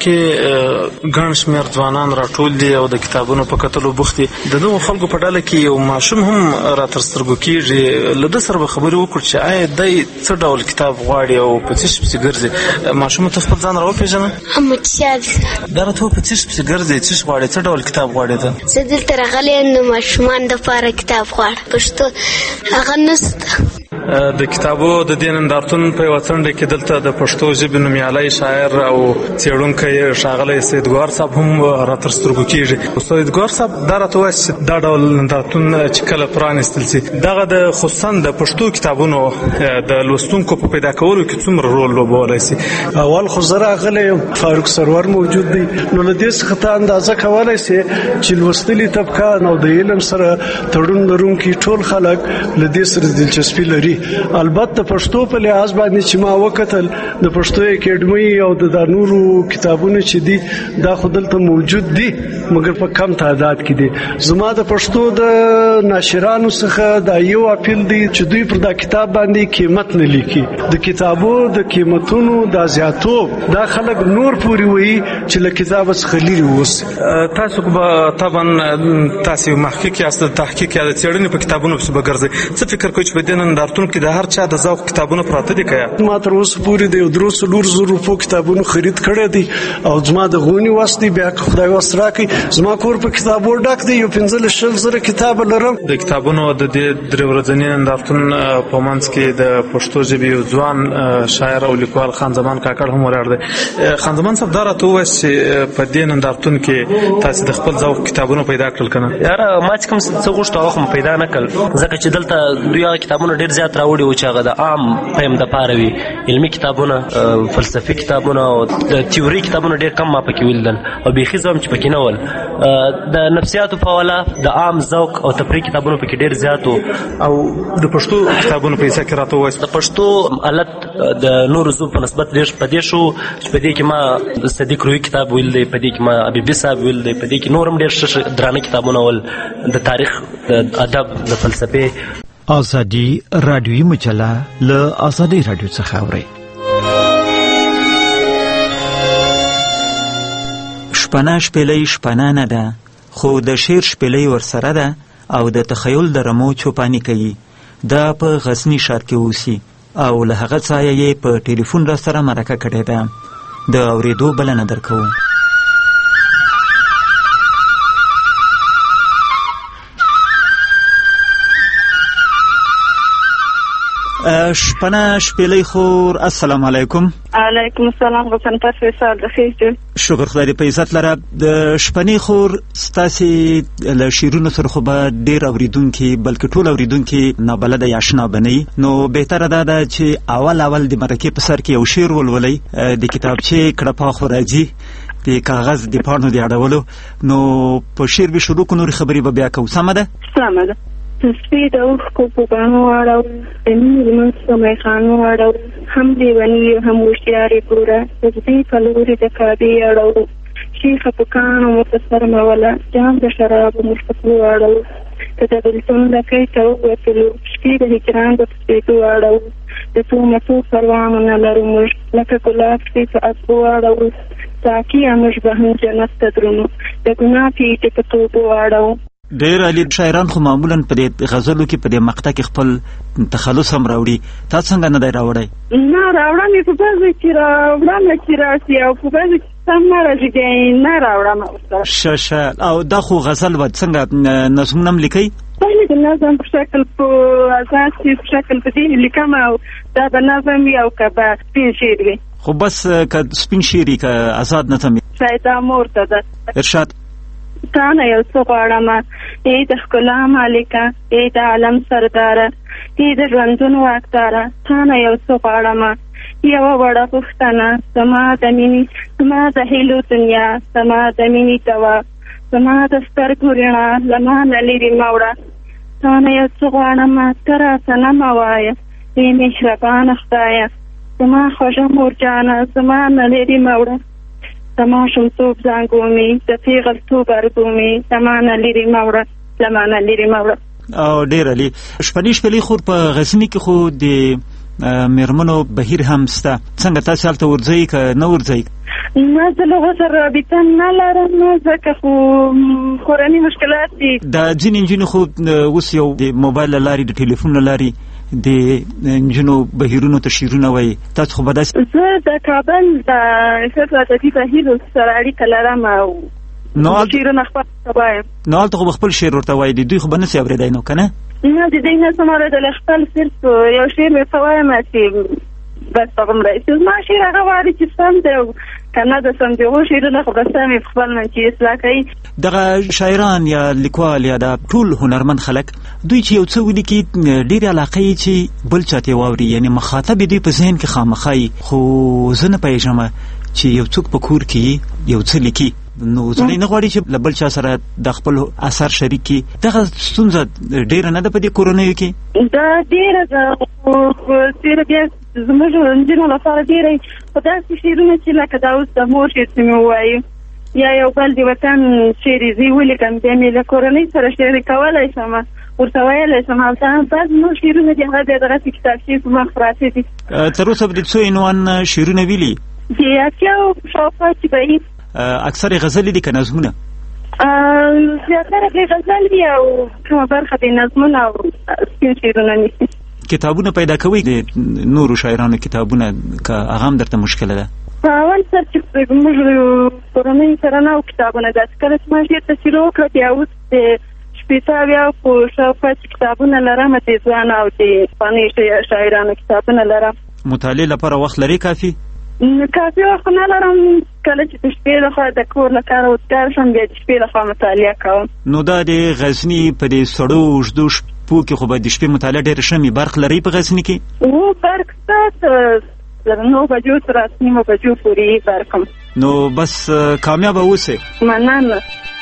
کې ګڼ شمېر ځوانان راټول دي او د کتابونو په کتلو بوخت دي. د دغو خلکو په ډله کې یو ماشوم هم را تر سترګو کېږي. له ده سره به خبرې وکړو چې آیا دی څه ډول کتاب غواړي او په څه شي پسې ګرځي. ماشومه ته خپل ځان راوپېژنه. احمدشاه دا راته په څه شي پسې ګرځي، څه شي غواړي، څه ډول کتاب غواړي ته؟ زه دلته راغلی یم د ماشومانو دپاره کتاب غواړم. پښتو هغه نشته. د کتابو د دې نندارتون په یوه څنډه کې دلته د پښتو ژبې نومیالی شاعر او څېړونکی ښاغلی سیدګوهر صاحب هم را تر سترګو کېږي. سیدګوهر صاحب دا راته ووایه چې دا ډول نندارتون چې کله پرانیستل سي دغه د خصوصا د پښتو کتابونو د لوستونکو په پیدا کولو کې څومره رول لوبولی سي؟ اول خو زه راغلی یم، فاروق سرور موجود دی، نو له دې څخه ته اندازه کولی سي چې لوستلي طبقه او د علم سره تړون لرونکي ټول خلک له دې سره دلچسپي لري. البته پښتو په لحاظ باندې چې ما وکتل د پښتو اکیډمي او د نورو کتابونو چې دي دا خو دلته موجود دي مګر په کم تعداد کې دي. زما د پښتو د ناشرانو څخه دا یو اپیل دی چې دوی پر دا کتاب باندې قیمت نه لیکي. د کتابو د قیمتونو د زیاتوب دا خلک نور پوری وي چې له کتاب څخه لري اوس. تاسو به طبعا تاسو محقق یاست، تحقیق یا څېړنې په کتابونو پسې به ګرځئ. څه فکر کوئ چې په دې نندارتون کې د هر چا د ذوق کتابونه پراته دي؟ که ما تر اوسه پورې د یو درو څلور زرو روپو کتابونو خرید کړی دی او زما د غونې وس دی. بیا که خدای وس راکړي زما کور په کتابو ډک دی، یو پنځلس شل زره کتابه لرم. د کتابونو د دې درې ورځني نندارتون په منځ کې د پښتو ژبې یو ځوان شاعر او لیکوال خان زمان کاکړ هم ولاړ دی. خان زمان صاحب دا راته ووایه چې په دې نندارتون کې تاسو د خپل ذوق کتابونه پیدا کړل که نه؟ یاره ما چې کوم څه غوښتو هغه خو مې پیدا نه کړل، ځکه چې دلته دوی هغه کتابونه ډېر زیات راوړي وو چې هغه د عام فهم دپاره وي. علمي کتابونه، فلسفي کتابونه او د تیوري کتابونه ډېر کم ما پکې ولیدل او بیخي زه هم چې پکې نه ول. د نفسیاتو په حواله د عام ذوق او تفریح کتابونه پکې ډېر زیات وو. او د پښتو کتابونو په حصه کې راته ووایه د پښتو حالت د نورو ژبو په نسبت ډېر په دې شو چې په دې کې ما صدیق روي کتاب ویل دی، په دې کې ما حبیبي صاحب ویل دی، په دې کې نور هم ډېر ښه درانه کتابونه ول د تاریخ، د ادب، د فلسفې. ازادي رادیوي مجله له ازادي رادیو څخه اورئ. شپنه شپېلۍ شپنه نه ده، خو د شعر شپېلۍ ورسره ده او د تخیل د رمو چوپاني کوي. دا په غزني ښار کې اوسي او له هغه ځایه یې په ټلیفون را سره مرکه کړې ده. د اورېدو بلنه درکوو. شپنه شپېلۍ خور، السلام علیکم. علیکم السلام. غسن پر فیصل د خیر شکر خدای دې په عزت لره. د شپنې خور ستاسې له شعرونو سره خو به ډېر اورېدونکي بلکې ټول اورېدونکي نابلده یا اشنا بنئ، نو بهتره دا ده چې اول اول د مرکې په سر کې یو شعر ولولئ. د کتابچې کړپا خو راځي د کاغذ د پاڼو د اړولو، نو په شعر به شروع کړو، نورې خبرې به بیا کوو. سمه ده؟ سمه ده. تسبیح د اوښکو په بڼو واړو، د مینې لمونځ په میخانو واړو، هم لیوني هم هوښیار یې ګوره، تسبیح په لورې د کعبې اړو، شیخه په کاڼو مو په سر موله، جام د شرابو مو په خولو واړو، که د بېلتون لکۍ ته ووتلو، شپې د هجران د سپېدو واړو، د تومتو پروانو نه لرو موږ، لکه ګلاب شپې په اسبو واړو، ساقیه موږ به هم جنت ته درومو، د ګناه پیټې په توبو واړو. ډېر علي شاعران خو معمولا په دې غزلو کې په دې مقطع کې خپل تخلص هم راوړي. تا څنګه نه دی راوړی؟ نه راوړم یې په بعضو کې راوړم چې راشي او په بعضو کې سم نه راځي بیا نه راوړم ورسره. ښه ښه. او دا خو غزل به څنګه نظمونه هم لیکئ؟ بله د نظم په شکل په اساس کې په شکل په دې لیکم او دا به نظم وي او که به سپین شعر وي. خو بس که سپین شعر وي که ازاد نظم وي؟ شاید دا مورته ده. ارشاد. تا نه یو څه غواړمه ای د ښکلا مالکه، ای د عالم سرداره، ای د ژوندون واکداره، تا نه یو څه غواړمه یوه وړه پوښتنه، زما د مینې زما د هیلو دنیا، زما د مینې دوا، زما د سترګو رڼا له ما نه لرې مه وړه، تا نه یو څه غواړمه ته راته نه مه وایه، ای مهربانه خدایه، زما خوږه مورجانه زما نه لرې مه وړه، زما شمتوب زانګو مې د پیغلتوب ارګو مې زما نه لرې مه وړه، له ما نه لرې مه وړه. او ډېر علي. شپنې شپېلۍ خور، په غزني کې خو د میرمنو بهیر هم سته. څنګه تاسو هلته ورځئ که نه ورځئ؟ ما زه له هغو سره رابطه نه لرم ځکه خو کورني مشکلات دي. د ځینې نجونې خو اوس یو د موبایل له لارې د ټلیفون له لارې د نجونو بهیرونو ته شعرونه وایي. تاسو خو به داسې؟ زه د کابل د ښځو ادبي بهیرو سره اړیکه لرم او شعرونه خپل وایم. نو هلته خو به خپل شعر ورته وایي، د دوی خو به نسي اورېدی نو که نه؟ نه د دوی نسم اورېدلی، خپل صرف یو شعر ورته وایم چې بس هغومره. زما شعر هغه غواړي چې سم دی او که نه د سم د هغو شعرونه خو به سم یې په خپل منځ کې اصلاح کوي. دغه شاعران یا لیکوال یا د ټول هنرمند خلک دوی چې یو څه ولیکي ډېرې علاقه یې چې بل چا ته واوري، یعنې مخاطب یې دوی په ذهن کې خامخا یي، خو زه نه پوهېږم چې یو څوک په کور کې یو څه لیکي نو سړی نه غواړي چې له بل چا سره د خپل اثر شریک کړي. دغه ستونزه ډېره نه ده په دې کورنیو کې؟ دا ډېره ده، خو ډېره بیا زموږ نجونو لپاره ډېره خو داسې شعرونه چې لکه دا اوس د مور شعر چې مې ووایو یا یو بل د وطن شعر یې زه ولیکم بیا مې له کورنۍ سره شریکولی شم، ورته ویلی شم. او دا بعض نور شعرونه دي هغه بیا دغسې کتابچې په مخ پراته دي. تر اوسه به د څو عنوان شعرونه ویلي؟ د اتیاو شاوخوا چې به وي. اکثر غزلې دي که نظمونه؟ زیاتره د غزل دي او کومه برخه د نظمونه او سپین شعرونه نیسي. کتابونه پیدا کوئ د نورو شاعرانو کتابونه که هغه هم درته مشکله ده؟ په اول سر چې موږ کورنۍ سره نه وو کتابونه داسې کله چې ما شعر تشریح وکړه بیا اوس د شپېته اویا خو شاوخوا چې کتابونه لرم د ځوانو او د پخوانیو شاعرانو کتابونه لرم. مطالعې لپاره وخت لري کافي؟ کافي وخت نه لرم، کله چې د شپې لخوا د کور له کاره وتګار شم بیا د شپې لخوا مطالعه کوم. نو دا د غزني په دې سړو اوږدو شپو کې خو به د شپې مطالعه ډېره ښه وي. برق لرئ په غزني کې؟ و برق شته، تر نو بجو تر اته نیمو بجو پورې برق هم. نو بس کامیابه اوسئ. مننه.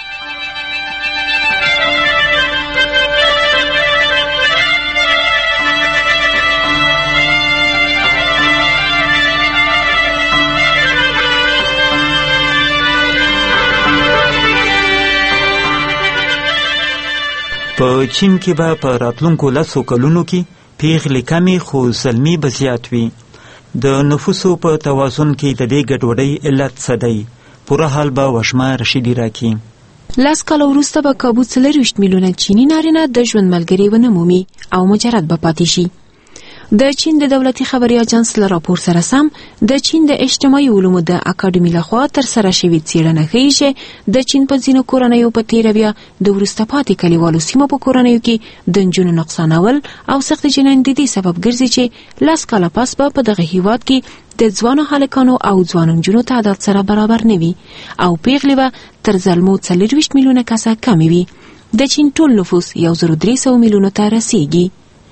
په چین کې به په راتلونکو لسو کلونو کې پیغلې کمې خو زلمي به زیات وي. د نفوسو په توازن کې د دې ګډوډۍ علت څه دی؟ پوره حال به وشمه رشیدي راکړي. لس کاله وروسته به کابو څلرویشت میلیونه چیني نارینه د ژوند ملګري ونه مومي او مجرد به پاتې شي. د چین د دولتي خبري اجانس له راپور سره سم د چین د اجتماعي علومو د اکاډمي لخوا ترسره شوې څېړنه ښیي چې د چین په ځینو کورنیو په تېره بیا د وروسته پاتې کلیوالو سیمو په کورنیو کې د نجونو نقصانول او سخت جنایي د دې سبب ګرځي چې لس کاله پس به په دغه هیواد کې د ځوانو هلکانو او ځوانو نجونو تعداد سره برابر نه وي او پیغلې به تر زلمو څلرویشت میلیونه کسه کمې وي. د چین ټول نفوس یو زر درې سوه میلیونو ته رسیږي.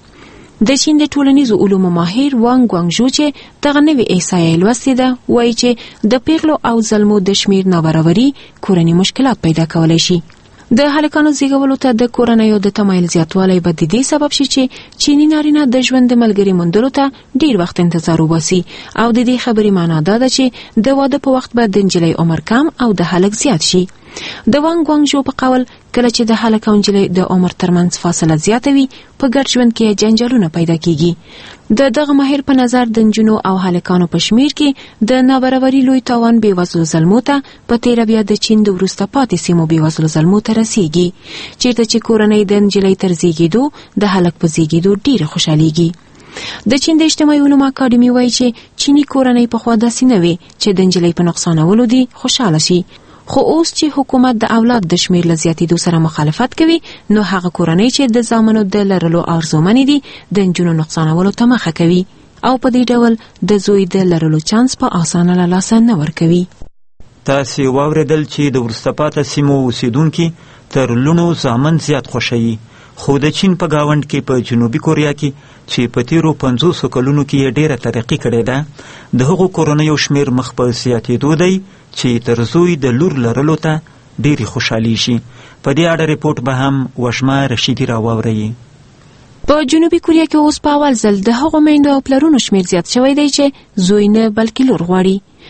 د چین د ټولنیزو علومو ماهر وانګ ګوانګژو چې دغه نوې احصایه لوستې ده وایي چې د پیغلو او زلمو د شمیر نابرابري کورني مشکلات پیدا کولی شي. د هلکانو زیږولو ته د کورنیو د تمایل زیاتوالی به د دې سبب شي چې چینی نارینه د ژوند د ملګري موندلو ته ډیر وخت انتظار وباسي او د دې خبرې معنا دا ده چې د واده په وخت به د نجلۍ عمر کم او د هلک زیات شي. د وانګ ګوانګژو په قول کله چې د هلک او نجلۍ د عمر ترمنځ فاصله زیاته وي په ګډ ژوند کې جنجالونه پیدا کیږي. د دغه ماهر په نظر د نجونو او هلکانو په شمیر کې د نابرابري لوی تاوان بېوزلو زلمو ته په تېره بیا د چین د وروسته پاتې سیمو بېوزلو زلمو ته رسیږي چیرته چې کورنۍ د نجلۍ تر زیږېدو د هلک په زیږېدو ډېره خوشحالیږي. د چین د اجتماعي علومو اکاډمي وایي چې چینی کورنۍ پخوا داسې نه وې چې د نجلۍ په نقصانولو دې خوشحاله شي، خو اوس چې حکومت د اولاد د شمیر له زیاتېدو سره مخالفت کوي نو هغه کورنۍ چې د زامنو د لرلو ارزومنې دي د نجونو نقصانولو ته مخه کوي او په دې ډول د زوی د لرلو چانس په اسانه له لاسه نه ورکوي. تاسې واورېدل چې د وروسته پاته سیمو اوسېدونکي تر لوڼو زامن زیات خوښوي، خو د چین په ګاونډ کې په جنوبي کوریا کې چې په تیرو پنځوسو کلونو کې یې ډېره ترقي کړې ده د هغو کورنیو شمیر مخ په زیاتېدو دی چې تر زوی د لور لرلو ته ډېرې خوشحالي شي. په دې اړه ریپورټ به هم وشمه رشیدي راواورئ. په جنوبي کوریا کې اوس په اول ځل د هغو میندو او پلرونو شمیر زیات شوی دی چې زوی نه بلکې لور غواړي.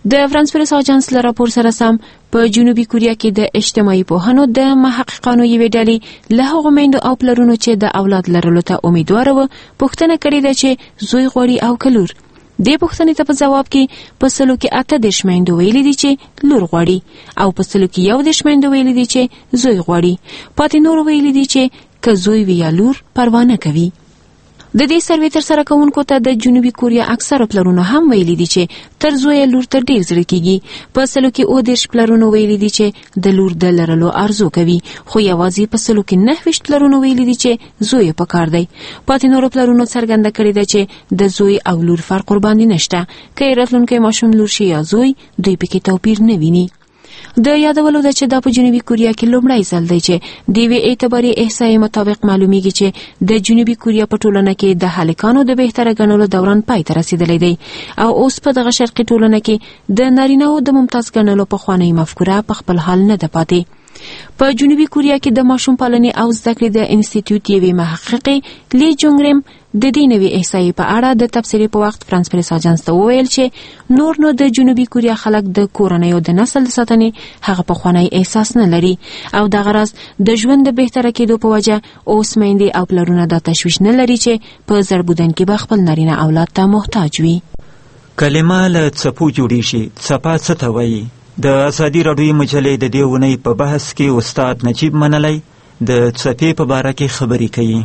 د فرانس پریس اژانس له راپور سره سم په جنوبي کوریا کې د اجتماعي پوهانو د محققانو یوې ډلې له هغو میندو او پلرونو چې د اولاد لرلو ته امیدواره وه پوښتنه کړې ده چې زوی غواړي او که لور. دې پوښتنې ته په جواب کې په سلو کې اته دېرش میندو ویلي دي چې لور غواړي او په سلو کې یو دېرش میندو ویلي دي چې زوی غواړي. پاتې نور ویلي دي چې که زوی وي یا لور پروا نه کوي. د دې سروې ترسره کوونکو ته د جنوبي کوریا اکثره پلرونو هم ویلي دي چې تر زوی لور ته ډېر زړه کېږي. په سلو کې اووه دېرش پلرونو ویلي دي چې د لور د لرلو آرزو کوي، خو یوازې په سلو کې نهه ویشت پلرونو ویلي دي چې زوی یې پکار دی. پاتې نورو پلرونو څرګنده کړې ده چې د زوی او لور فرق ورباندې نشته. که یې راتلونکی ماشوم لور شي یا زوی، دوی پکې توپیر نه ویني. د یادولو ده چې دا په جنوبي کوریا کې لومړی ځل دی چې د یوې اعتباري احصایې مطابق معلومیږي چې د جنوبي کوریا په ټولنه کې د هلکانو د بهتره ګڼلو دوران پای ته رسیدلی دی او اوس په دغه شرقي ټولنه کې د نارینه‌و د ممتاز ګڼلو پخوانۍ مفکوره په خپل حال نه ده پاتې. په جنوبي کوریا کې د ماشوم پالنې او زده کړې د انسټیټیوټ یوې محققې لی جونګریم د دې نوې احصایې په اړه د تبصرې په وخت فرانس پریس اژانس ته وویل چې نور نو د جنوبي کوریا خلک د کورنیو د نسل د ساتنې هغه پخوانی احساس نه لري او دغه راز د ژوند د بهتره کېدو په وجه اوس میندې او پلرونه دا تشویش نه لري چې په زربودن کې به خپل نارینه اولاد ته محتاج وي. کلمه له څپو جوړیږي. څپه څه ته وایي؟ د ازادي راډیویي مجلې د دې اونۍ په بحث کې استاد نجیب منلی د څپې په باره کې خبرې کوي.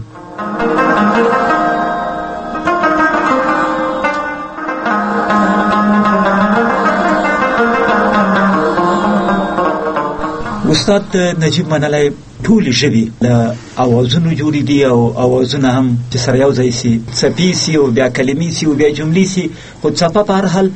استاد نجیب منلی ټولې ژبې له اوازونو جوړې دي او اوازونه هم چې سره یو ځای سي څپې سي او بیا کلمې سي او بیا جملې سي، خو څپه په هر حال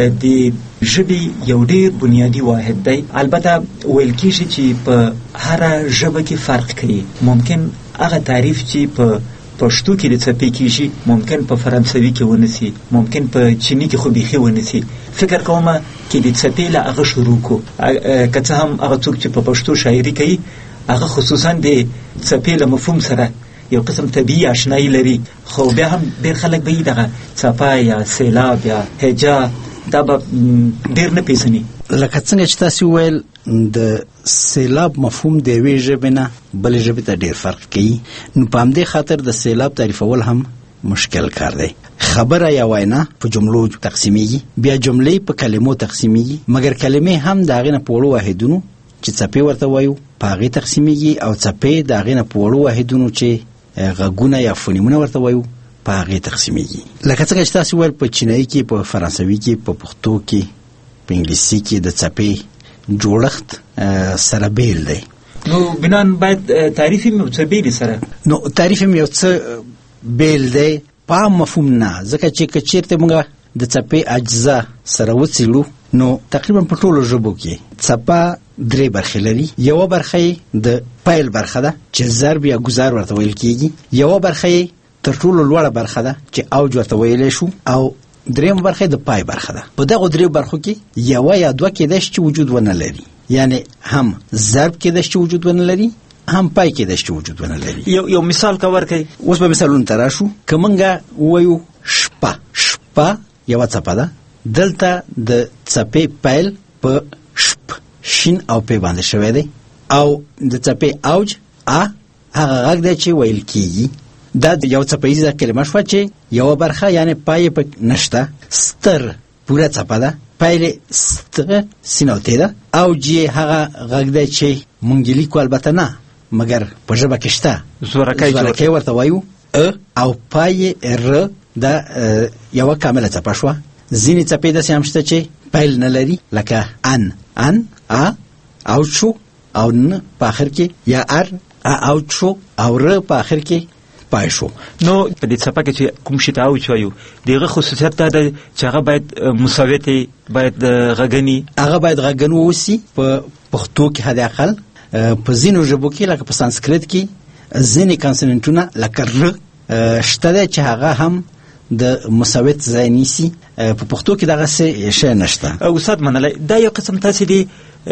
د ژبې یو ډېر بنیادي واحد دی. البته ویل کېږي چې په هره ژبه کې فرق کوي. ممکن هغه تعریف چې په پښتو کې د څپې کېږي ممکن په فرانسوي کې ونسي، ممکن په چیني کې خو بیخي ونسي. فکر کومه چې د څپې له هغه شروع کو، که څه هم هغه څوک چې په پښتو شاعري کوي هغه خصوصا د څپې له مفهوم سره یو قسم طبیعي آشنایي لري، خو بیا هم ډېر خلک به یې دغه څپه یا سیلاب یا هجا دا به ډېر نه پېژني. لکه څنګه چې تاسو ویل د سیلاب مفهوم د یوې ژبې نه بلې ژبې ته ډېر فرق کوي، نو په همدې خاطر د سیلاب تعریفول هم مشکل کار دی. خبره یا وینا په جملو تقسیمیږي، بیا جملې په کلمو تقسیمیږي، مګر کلمې هم د هغې نه په وړو واحدونو چې څپې ورته وایو په هغې تقسیمیږي او څپې د هغې نه په وړو واحدونو چې غږونه یا فونیمونه ورته وایو په هغې تقسیمیږي. لکه څنګه چې تاسو ویل په چینایي کې، په فرانسوي کې، په پښتو کې، په انګلیسي کې د څپې جوړښت سره بیل دی. نو بنان باید تعریف یې یو څه بیل سره نو تعریف یې یو څه بیل دی په مفهوم نه، ځکه چې که چېرته موږ د څپې اجزا سره وڅېړو نو تقریبا په ټولو ژبو کې څپه درې برخې لري. یوه برخه یې د پیل برخه ده چې ضرب یا ګزار ورته ویل کېږي، یوه برخه یې تر ټولو لوړه برخه ده چې اوج ورته ویلی شو، او درېیمه برخه د پای برخه ده. په دغو درې برخو کې یوه یا دوه کېدای شي چې وجود ونه لري، یعنی هم ضرب کېدای شي چې وجود ونه لري، هم پای کېدای شي چې وجود ونه لري. یو یو مثال که ورکوي؟ اوس به مثالونو ته راشو. که موږ ووایو شپه، شپه یوه څپه ده. دلته د څپې پیل په شپ شین او پې باندې شوی دی، او د څپې اوج ا هغه غږ دی چې ویل کېږي. دا یو څپهیزه کلمه شوه چې یوه برخه یعنی پای په نشته. ستر پوره څپه ده، پیل ست سین او تی ده، اوج یې هغه غږ دی چې مونږ لیکو البته نه، مګر په ژبه کې شته، زورکی ورته وایو ا، او پای ر دا یوه کامله څپه شوه. ځینې څپې داسې هم شته چې پیل نه لري، لکه ان ان ا اوج شو، او ن په آخر کې، یا ار ا اوج شو، او ر په آخر کې پای شو. نو په دې څپه کې چې کوم شي ته اوج وایو د هغه خصوصیت دا ده چې هغه باید مساویت باید غږني هغه باید غږن واوسي. په پښتو کې حد اقل، په ځینو ژبو کې لکه په سانسکریت کې ځینې کانسوننټونه لکه ر شته دی چې هغه هم د مساویت ځای نیسي. په پښتو کې دغه څه شی نشته. استاد منلی دا یو قسم تاسې د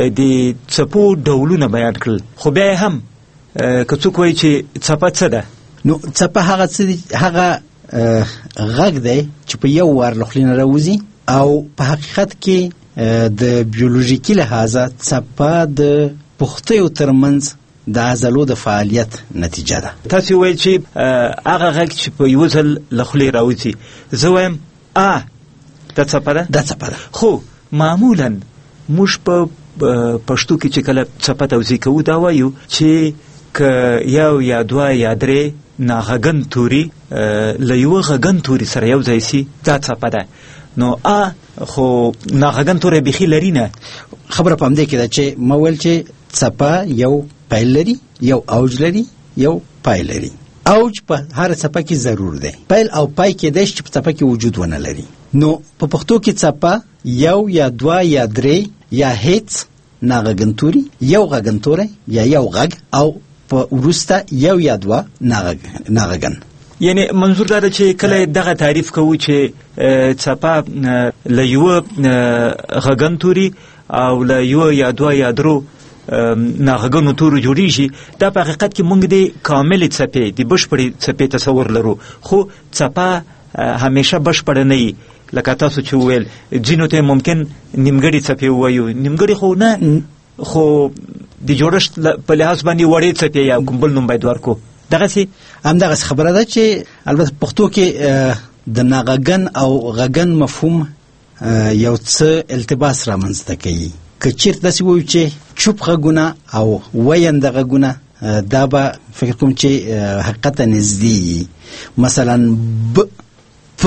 د څپو ډولونه بیان کړل، خو بیا هم که څوک وایي چې څپه څه ده، نو څپه هغه څه دي، هغه غږ دی چې په یو وار له خولې نه راوځي، او په حقیقت کې د بیولوژیکي لحاظه څپه د پښتیو ترمنځ د عضلو د فعالیت نتیجه ده. تاسو وایئ چې هغه غږ چې په یو ځل له خولې راوځي، زه وایم آ دا څپه ده؟ دا څپه ده. خو معمولا موږ په پښتو کې چې کله څپه توضیح کوو دا وایو چې که یو یا دوه یا درې ناغږن توري له یوه غږن توري سره یو ځای سي دا څپه ده. نو آ خو ناغږن توری بیخي لري نه. خبره په همدې کې ده چې ما ویل چې څپه یو پیل لري، یو اوج لري، یو پای لري. اوج په هر څپه کې ضرور دی، پیل او پای کېدای شي چې په څپه کې وجود ونه لري. نو په پښتو کې څپه یو یا دوه یا درې یا هیڅ ناغږن توري، یو غږن توری یا یو غږ، او په وروسته یو یا دوه ناغږن. یعنی منظور دا ده چې کله دغه تعریف کوو چې څپه له یوه غږن توري او له یوه یا دوه یا درو ناغږنو تورو جوړیږي، دا په حقیقت کې موږ د کاملې څپې د بشپړې څپې تصور لرو. خو څپه همیشه بشپړه نه وي، لکه تاسو چې وویل ځینو ته ممکن نیمګړې څپې ووایو، نیمګړې خو نه، خو د جوړښت په لحاظ باندې وړې څپې یا کوم بل نوم باید ورکو. دغسې همدغسې خبره ده چې البته پښتو کې د ناغږن او غږن مفهوم یو څه التباس رامنځته کوي. که چېرته داسې ووایو چې چوپ غږونه او وینده غږونه، دا به فکر کوم چې حقیقت ته نږدې وي. مثلا ب ف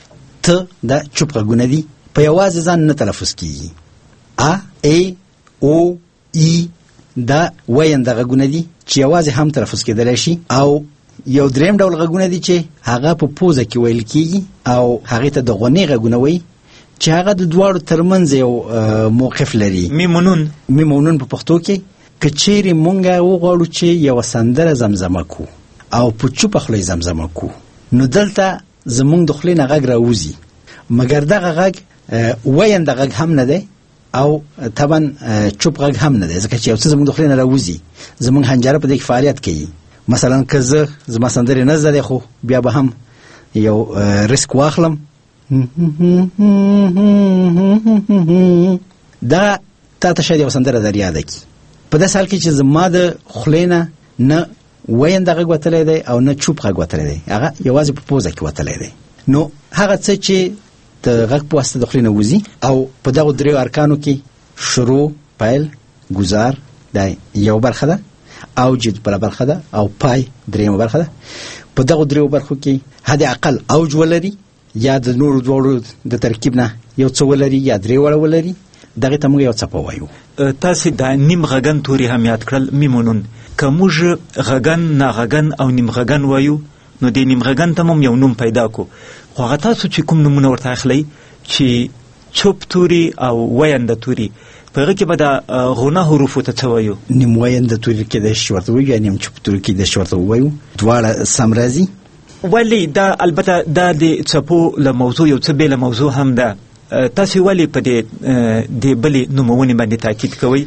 ت دا چوپ غږونه دي، په یوازې ځان نه تلفظ کېږي. ا ای او ای دا وینده غږونه دي چې یوازې هم تلفظ کېدلی شي. او یو دریم ډول غږونه دي چې هغه په پوزه کې ویل کېږي او هغې ته د غونې غږونه وایي چې هغه د دواړو ترمنځ یو موقف لري. میمونون میمونون په پښتو کې. که چیرې مونږ وغواړو چې یوه سندره زمزمه کو او په چوپه خوله زمزمه کو، نو دلته زمونږ د خولې نه غږ راوځي، مګر دغه غږ وینده غږ هم نه دی او طبعا چوپ غږ هم نه دی، ځکه چې یو څه زمونږ د خولې نه راوځي، زمونږ حنجره په دې کې فعالیت کوي. مثلا که زه زما سندرې نه زده دی، خو بیا به هم یو ریسک واخلم، دا تا ته شاید یو سندره در یاده کړي. په داسې حال کې چې زما د خولې نه نه وینده غږ وتلی دی او نه چوپ غږ وتلی دی، هغه یوازې په پوزه کې وتلی دی. نو هغه څه چې د غږ په واسطه د خولې نه وځي او په دغو دریو ارکانو کې شروع، پیل، ګزار دا یو برخه ده، اوج بله برخه ده، او پای درېیمه برخه ده. په دغو دریو برخو کې حد اقل اوج ولري یا د نورو دواړو د ترکیب نه یو څه ولري یا درې واړه ولري، دغې ته موږ یو څپه وایو. تاسې دا نیم غږن توري هم یاد کړل، میمونون. که موږ غږن، ناغږن او نیم غږن وایو، نو د نیم غږن ته هم یو نوم پیدا کو. خو هغه تاسو چې کوم نومونه ورته اخلئ چې چوپ توري او وینده توري، په هغه کې به د غنه حروفو ته څه وایو؟ نیم وینده توري کېدای شي ورته ووایو یا نیم چوپ توري کېدای شي ورته ووایو، دواړه سم راځي. ولې دا البته دا د څپو له موضوع یو څه بېله موضوع هم ده. تاسې ولې په دې د بلې نومونې باندې تاکید کوئ؟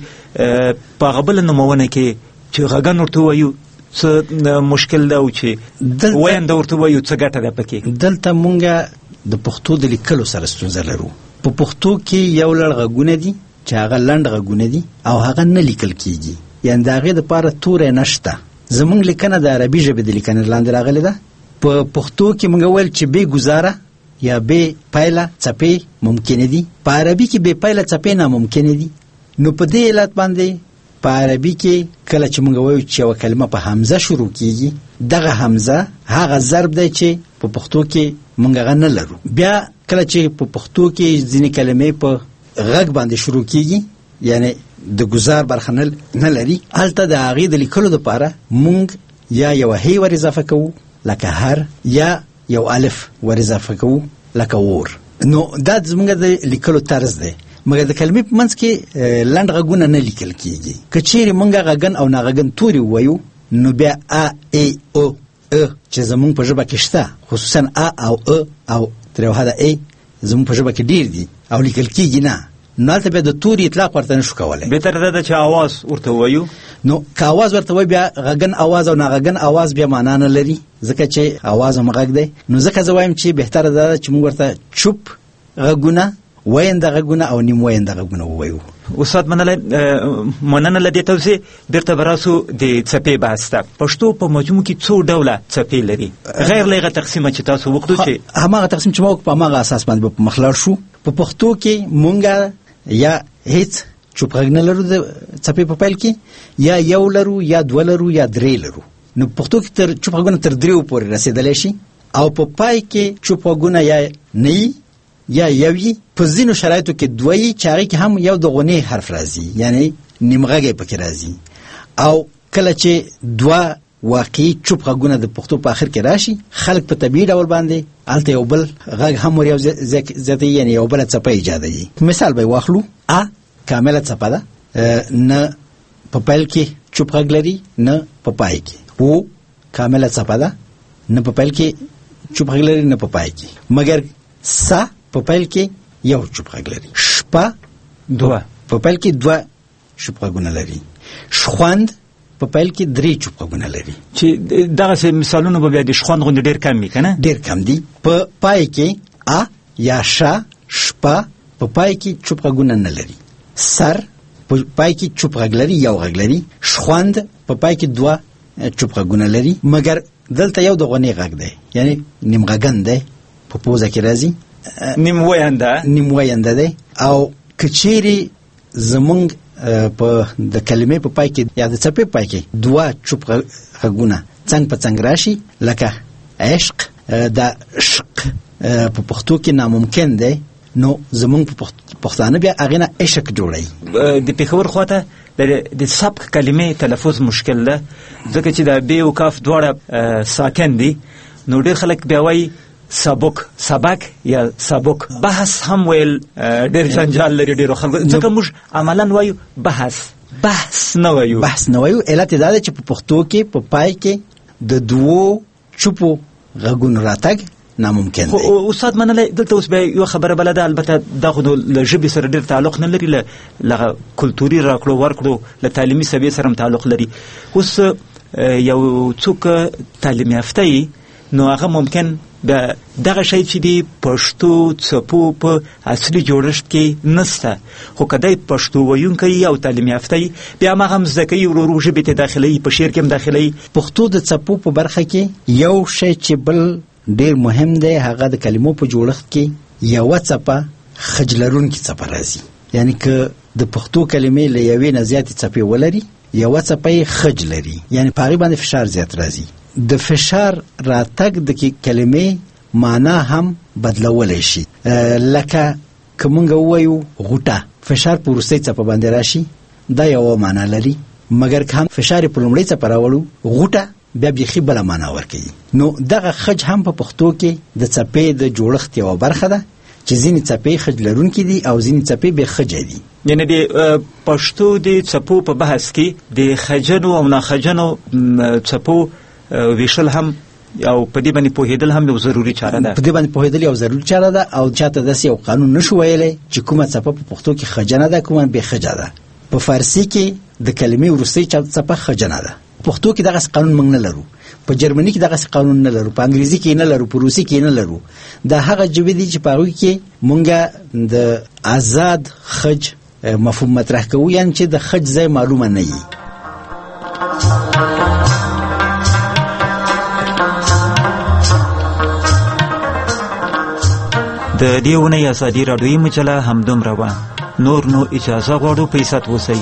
په هغه بله نومونه کې چې غږن ورته ووایو څه مشکل ده او چې وینده ورته ووایو څه ګټه ده پکې؟ دلته مونږ د پښتو د لیکلو سره ستونزه لرو. په پښتو کې یو لړ غږونه دي چې هغه لنډ غږونه دي او هغه نه لیکل کېږي، یعنې د هغې دپاره توری نشته. زمونږ لیکنه د عربي ژبې د لیکنې لاندې راغلې ده. په پښتو کې مونږ ویل چې بې ګزاره یا بې پایله څپې ممکنه دي، په عربي کې بې پایله څپې ناممکنه دي. نو په دې علت باندې په عربي کې کله چې مونږ وایو چې یوه کلمه په حمزه شروع کېږي، دغه حمزه هغه ضرب دی چې په پښتو کې مونږ هغه نه لرو. بیا کله چې په پښتو کې ځینې کلمې په غږ باندې شروع کېږي، یعنی د ګزار برخه نه لري، هلته د هغې د لیکلو دپاره مونږ یا یوه هی ور اضافه کوو لکه هر، یا یو الف ور اضافه کوو لکه اور. نو دا زمونږ د لیکلو طرز دی، مګر د کلمې په منځ کې لنډ غږونه نه لیکل کېږي. که چیرې مونږ غږن او ناغږن توري ووایو، نو بیا ا ای او ا چې زمونږ په ژبه کې شته، خصوصا ا او ا او تر یو حده ای زمونږ په ژبه کې ډېر دي او لیکل کېږي نه، نو هلته بیا د توري اطلاق ورته نه شو کولی. بهتره ده چې اواز ورته ووایو. نو که اواز ورته وایو بیا غږن اواز او ناغږن اواز بیا معنا نه لري، ځکه چې اواز هم غږ دی. نو ځکه زه وایم چې بهتره ده چې موږ ورته چوپ غږونه، وینده غږونه او نیم وینده غږونه ووایو. استاد منله مننه له دې توضیح. بیرته به راسو د څپې بحث ته. پښتو په مجموع کې څو ډوله څپې لري غیر له هغه تقسیمه چې تاسو وکړو چې هماغه تقسیم چې ما وکړو په هماغه اساس باندې به مخ لاړ شو. په پښتو کې مونږ یا هیڅ چوپ غږ نه لرو د څپې په پیل کې، یا یو لرو یا دوه لرو یا درې لرو. نو پښتو کې تر چوپ غږونه تر دریو پورې رسیدلی شي او په پای کې چوپ غږونه یا نه یا یوي. په ځینو شرایطو کې دوه یي چې هغې کې هم یو د غنې حرف راځي، یعنی نیمغږی پکې راځي. او کله چې دوه واقعي چوپ غږونه د پښتو په آخر کې راشي، خلک په طبیعي ډول باندې هلته یو بل غږ هم ور یو زیاتوي، یعنی یو بله څپه ایجادوي. مثال به یې واخلو. ا کامله څپه ده، نه په پیل کې چوپ غږ لري نه په پای کې. او کامله څپه ده، نه په پیل کې چوپ غږ لري نه په پای کې. مګر سا په پیل کې یو چوپ غږ لري. شپه دوه په پیل کې دوه چوپ غږونه لري. شخوند په پیل کې درې چوپ غږونه لري. چې دغسې مثالونه به بیا د شخوند غوندې ډېر کم وي که نه؟ ډېر کم دي. په پای کې ا یا ش شپه په پای کې چوپ غږونه نه لري. سر په پای کې چوپ غږ لري، یو غږ لري. شخوند په پای کې دوه چوپ غږونه لري. مګر دلته یو د غنې غږ دی، یعنی نیم غږن دی، په پوزه کې راځي. نیم وینده نیم وینده دی. او که چیرې زمونږ په د کلمې په پای کې یا د څپې په پای کې دوه چوپ غږونه څنګ په څنګ راشي، لکه عشق، دا شق په پښتو کې ناممکن دی. نو زمونږ په پښتانه بیا هغې نه عشق جوړوي. د پېښور خواته د سبک کلمې تلفظ مشکل ده، ځکه چې د بې او کاف دواړه ساکن دي. نو ډېر خلک بیا وایي سبک سبک یا سبک. بحث هم ویل ډېر جنجال لري ډېرو خلکو، ځکه موږ عملاً وایو بحث بحث نه وایو بحث نه وایو. علت یې دا دی چې په پښتو کې په پای کې د دوو چوپو غږونو راتګ ناممکن دی. خو استاد منلی دلته اوس بیا یو خبره بله ده، البته دا خو له ژبې سره ډېر تعلق نه لري، له کلتوري راکړو ورکړو له تعلیمي سویې سره هم تعلق لري. اوس یو څوک تعلیم یافته یي، نو هغه ممکن بیا دغه شی چې دی پښتو څپو په اصلي جوړښت کې نسته، خو که دی پښتو ویونکی او تعلیم یافته یي، بیا هماغه هم زده کوي، ورو ورو ژبې ته داخلوي، په شعر کې هم داخلوي. پښتو د څپو په برخه کې یو شی چې بل ډېر مهم دی، هغه د کلمو په جوړښت کې یوه څپه خج لرونکې څپه راځي. یعنی که د پښتو کلمې له یوې نه زیاتې څپې ولري، یوه څپه یې خج لري، یعنی په هغې باندې فشار زیات راځي. د فشار راتګ د کلمې معنا هم بدلولی شي. لکه که مونږ ووایو غوټه، فشار په وروستۍ څپه باندې راشي، دا یوه معنا لري. مګر که هم فشار یې په لومړۍ څپه راوړو، غوټه، بیا بیخي بله معنا ورکوي. نو دغه خج هم په پښتو کې د څپې د جوړښت یوه برخه ده چې ځینې څپې خج لرونکي دي او ځینې څپې بې خجه دي. یعنې د پښتو د څپو په بحث کې د خجنو او ناخجنو څپو ویشل هم او په دې باندې پوهېدل هم یو ضروري چاره ده. په دې باندې پوهېدل یو ضروري چاره ده او چاته داسې یو قانون نشو ویلی چې کومه څپه په پښتو کې خجنه ده، کومه بې خجه ده. په فارسي کې د کلمې وروستۍ څپه خجنه ده. پښتو کې دغسې قانون موږ نه لرو، په جرمني کې دغسې قانون نه لرو، په انګریزي کې نه لرو، په روسي کې نه لرو. دا هغه ژبې دي چې په هغوی کې موږ د آزاد خج مفهوم مطرح کوو، یعنې چې د خج ځای معلومه نه وي. د دې اونۍ ازادي راډیویي مجله همدومره وه. نور نو اجازه غواړو په عزت اوسئ.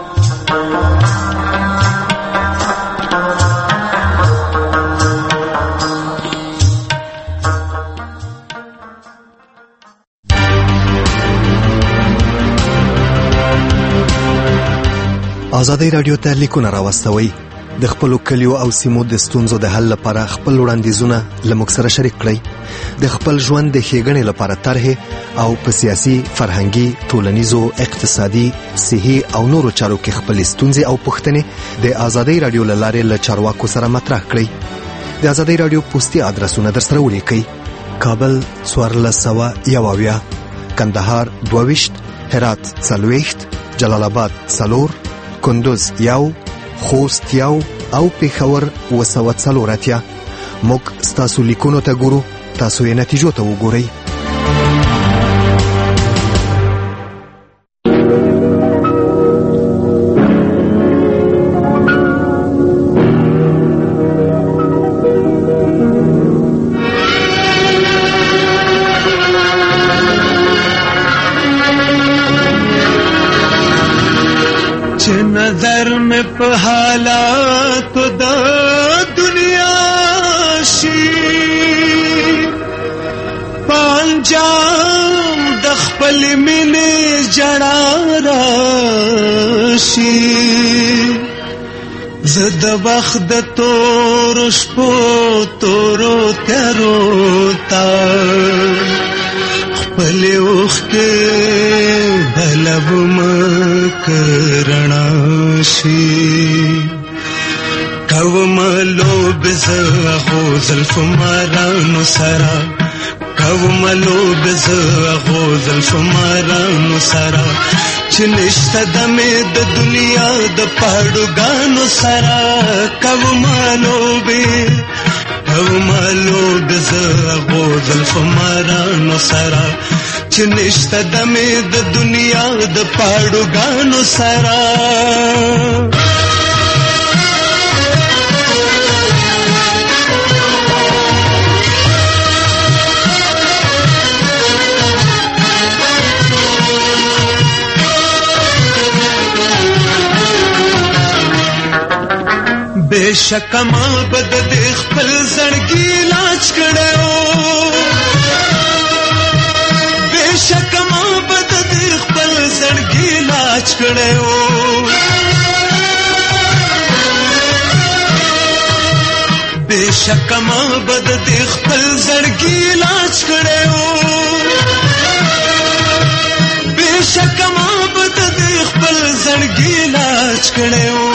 ازادي راډیو ته لیکونه راوستوئ. د خپلو کلیو او سیمو د ستونزو د حل لپاره خپل وړاندیزونه له موږ سره شریک کړئ. د خپل ژوند د ښېګڼې لپاره طرحې او په سیاسي، فرهنګي، ټولنیزو، اقتصادي، صحي او نورو چارو کې خپلې ستونزې او پوښتنې د ازادي راډیو له لارې له چارواکو سره مطرح کړئ. د ازادي راډیو پوسټي ادرسونه درسره ولیکئ: کابل څوارلس سوه یو اویا، کندهار دوه ویشت، هرات څلوېښت، جلال آباد څلور، کندوز یو، خوست یو او پېښور اوه سوه څلور اتیا. موږ ستاسو لیکونو ته ګورو، تاسو یې نتیجو ته وګورئ. انجام د خپل مینې جړا راشي زه د وخت د تورو شپو تورو تیارو ته خپلې اوښکې بلومه که رڼا شي کومه لوبې زه هغو زلفو مارانو سره کومه لوبې زه هغو زلفو مارانو سره چې نشته دمې د دنیا د پاړوګانو سره کومه لوبې کومه لوبې زه هغو زلفو مارانو سره چې نشته دمې د دنیا د پاړوګانو سره بېشک ما به د دې خپل زړګي علاج کړی و بېشک ما به د دې خپل زړګي علاج کړی و بېشک ما به د دې خپل زړګي علاج کړی و بېشک ما به د دې خپل زړګي علاج کړی و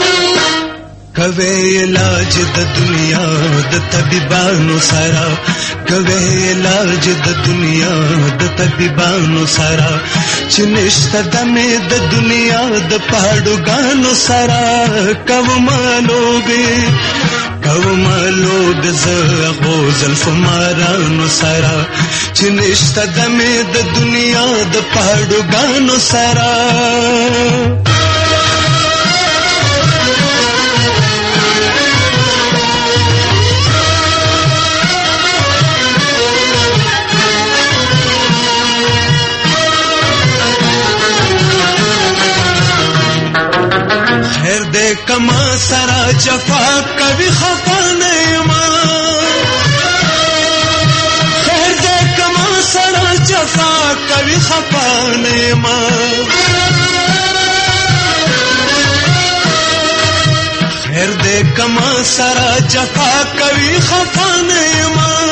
کوي علاج د دنیا د طبيبانو سره کوي علاج د دنیا د طبيبانو سره چې نشته دمې د دنیا د پاړوګانو سره کومه لوبې کومه لوبې زه هغو زلفو مارانو سره چې نشته دمې د دنیا د پاړوګانو سره کما سرا جفا کبھی خفا نہیں ماں خیر دے کما سرا جفا کبھی خفا نہیں ماں خیر دے کما سرا جفا کبھی خفا نہیں ماں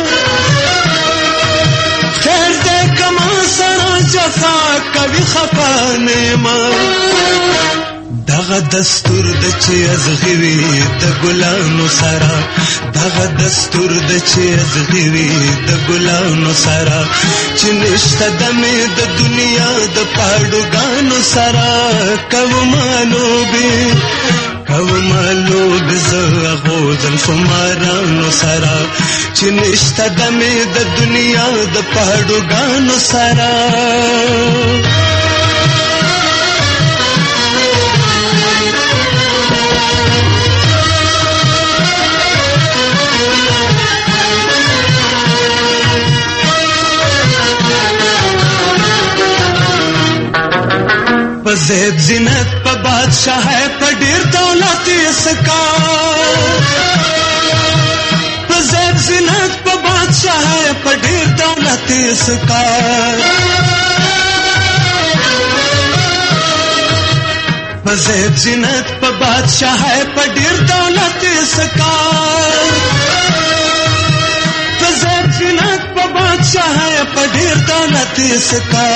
خیر دے کما سرا جفا کبھی خفا نہیں ماں دغه دستور د چې ازغوي د ګلانو سره دغه دستور د چې ازغوي د ګلانو سره چې نشته دمې د دنیا د پاړوګانو سره کومه لوبې کومه لوبې زه هغو زلفو مارانو سره چې نشته دمې د دنیا د پاړوګانو سره زیب زینت پا بادشاہ ہے پا ډیر دولت اسکا پا زیب زینت پا بادشاہ ہے پا ډیر دولت اسکا پا زیب زینت پا بادشاہ ہے پا ډیر دولت اسکا پا زیب زینت پا بادشاہ ہے پا ډیر دولت اسکا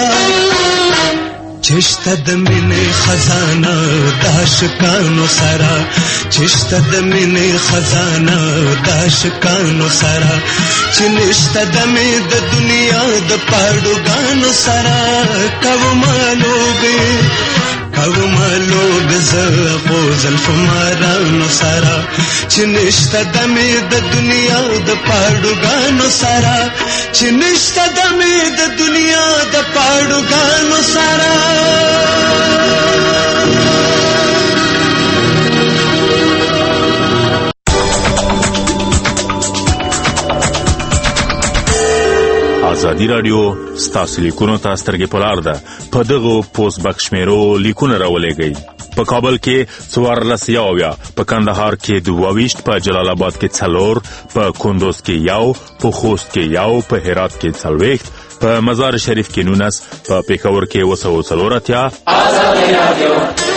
چشته د مینې خزانه د عاشقانو سره چشته د مینې خزانه د عاشقانو سره چې نشته دمې د دنیا د پاړوګانو سره کومه لوبې کومه لوبې زه هغو زلفو مارانو سره چې نشته دمې د دنیا د پاړوګانو سره چې نشته دمې د دنیا د پاړوګانو سره ازادي رادیو ستاسو لیکونو ته سترګې په لار ده په دغو پوسټ بکس شمیرو لیکونه راولېږئ په کابل کې څوارلس یو اویا، په کندهار کې دوه ویشت، په جلال آباد کې څلور، په کندوز کې یو، په خوست کې یو، په هرات کې څلوېښت، په مزار شریف کې نولس، په پېښور کې اوه سوه څلور اتیا.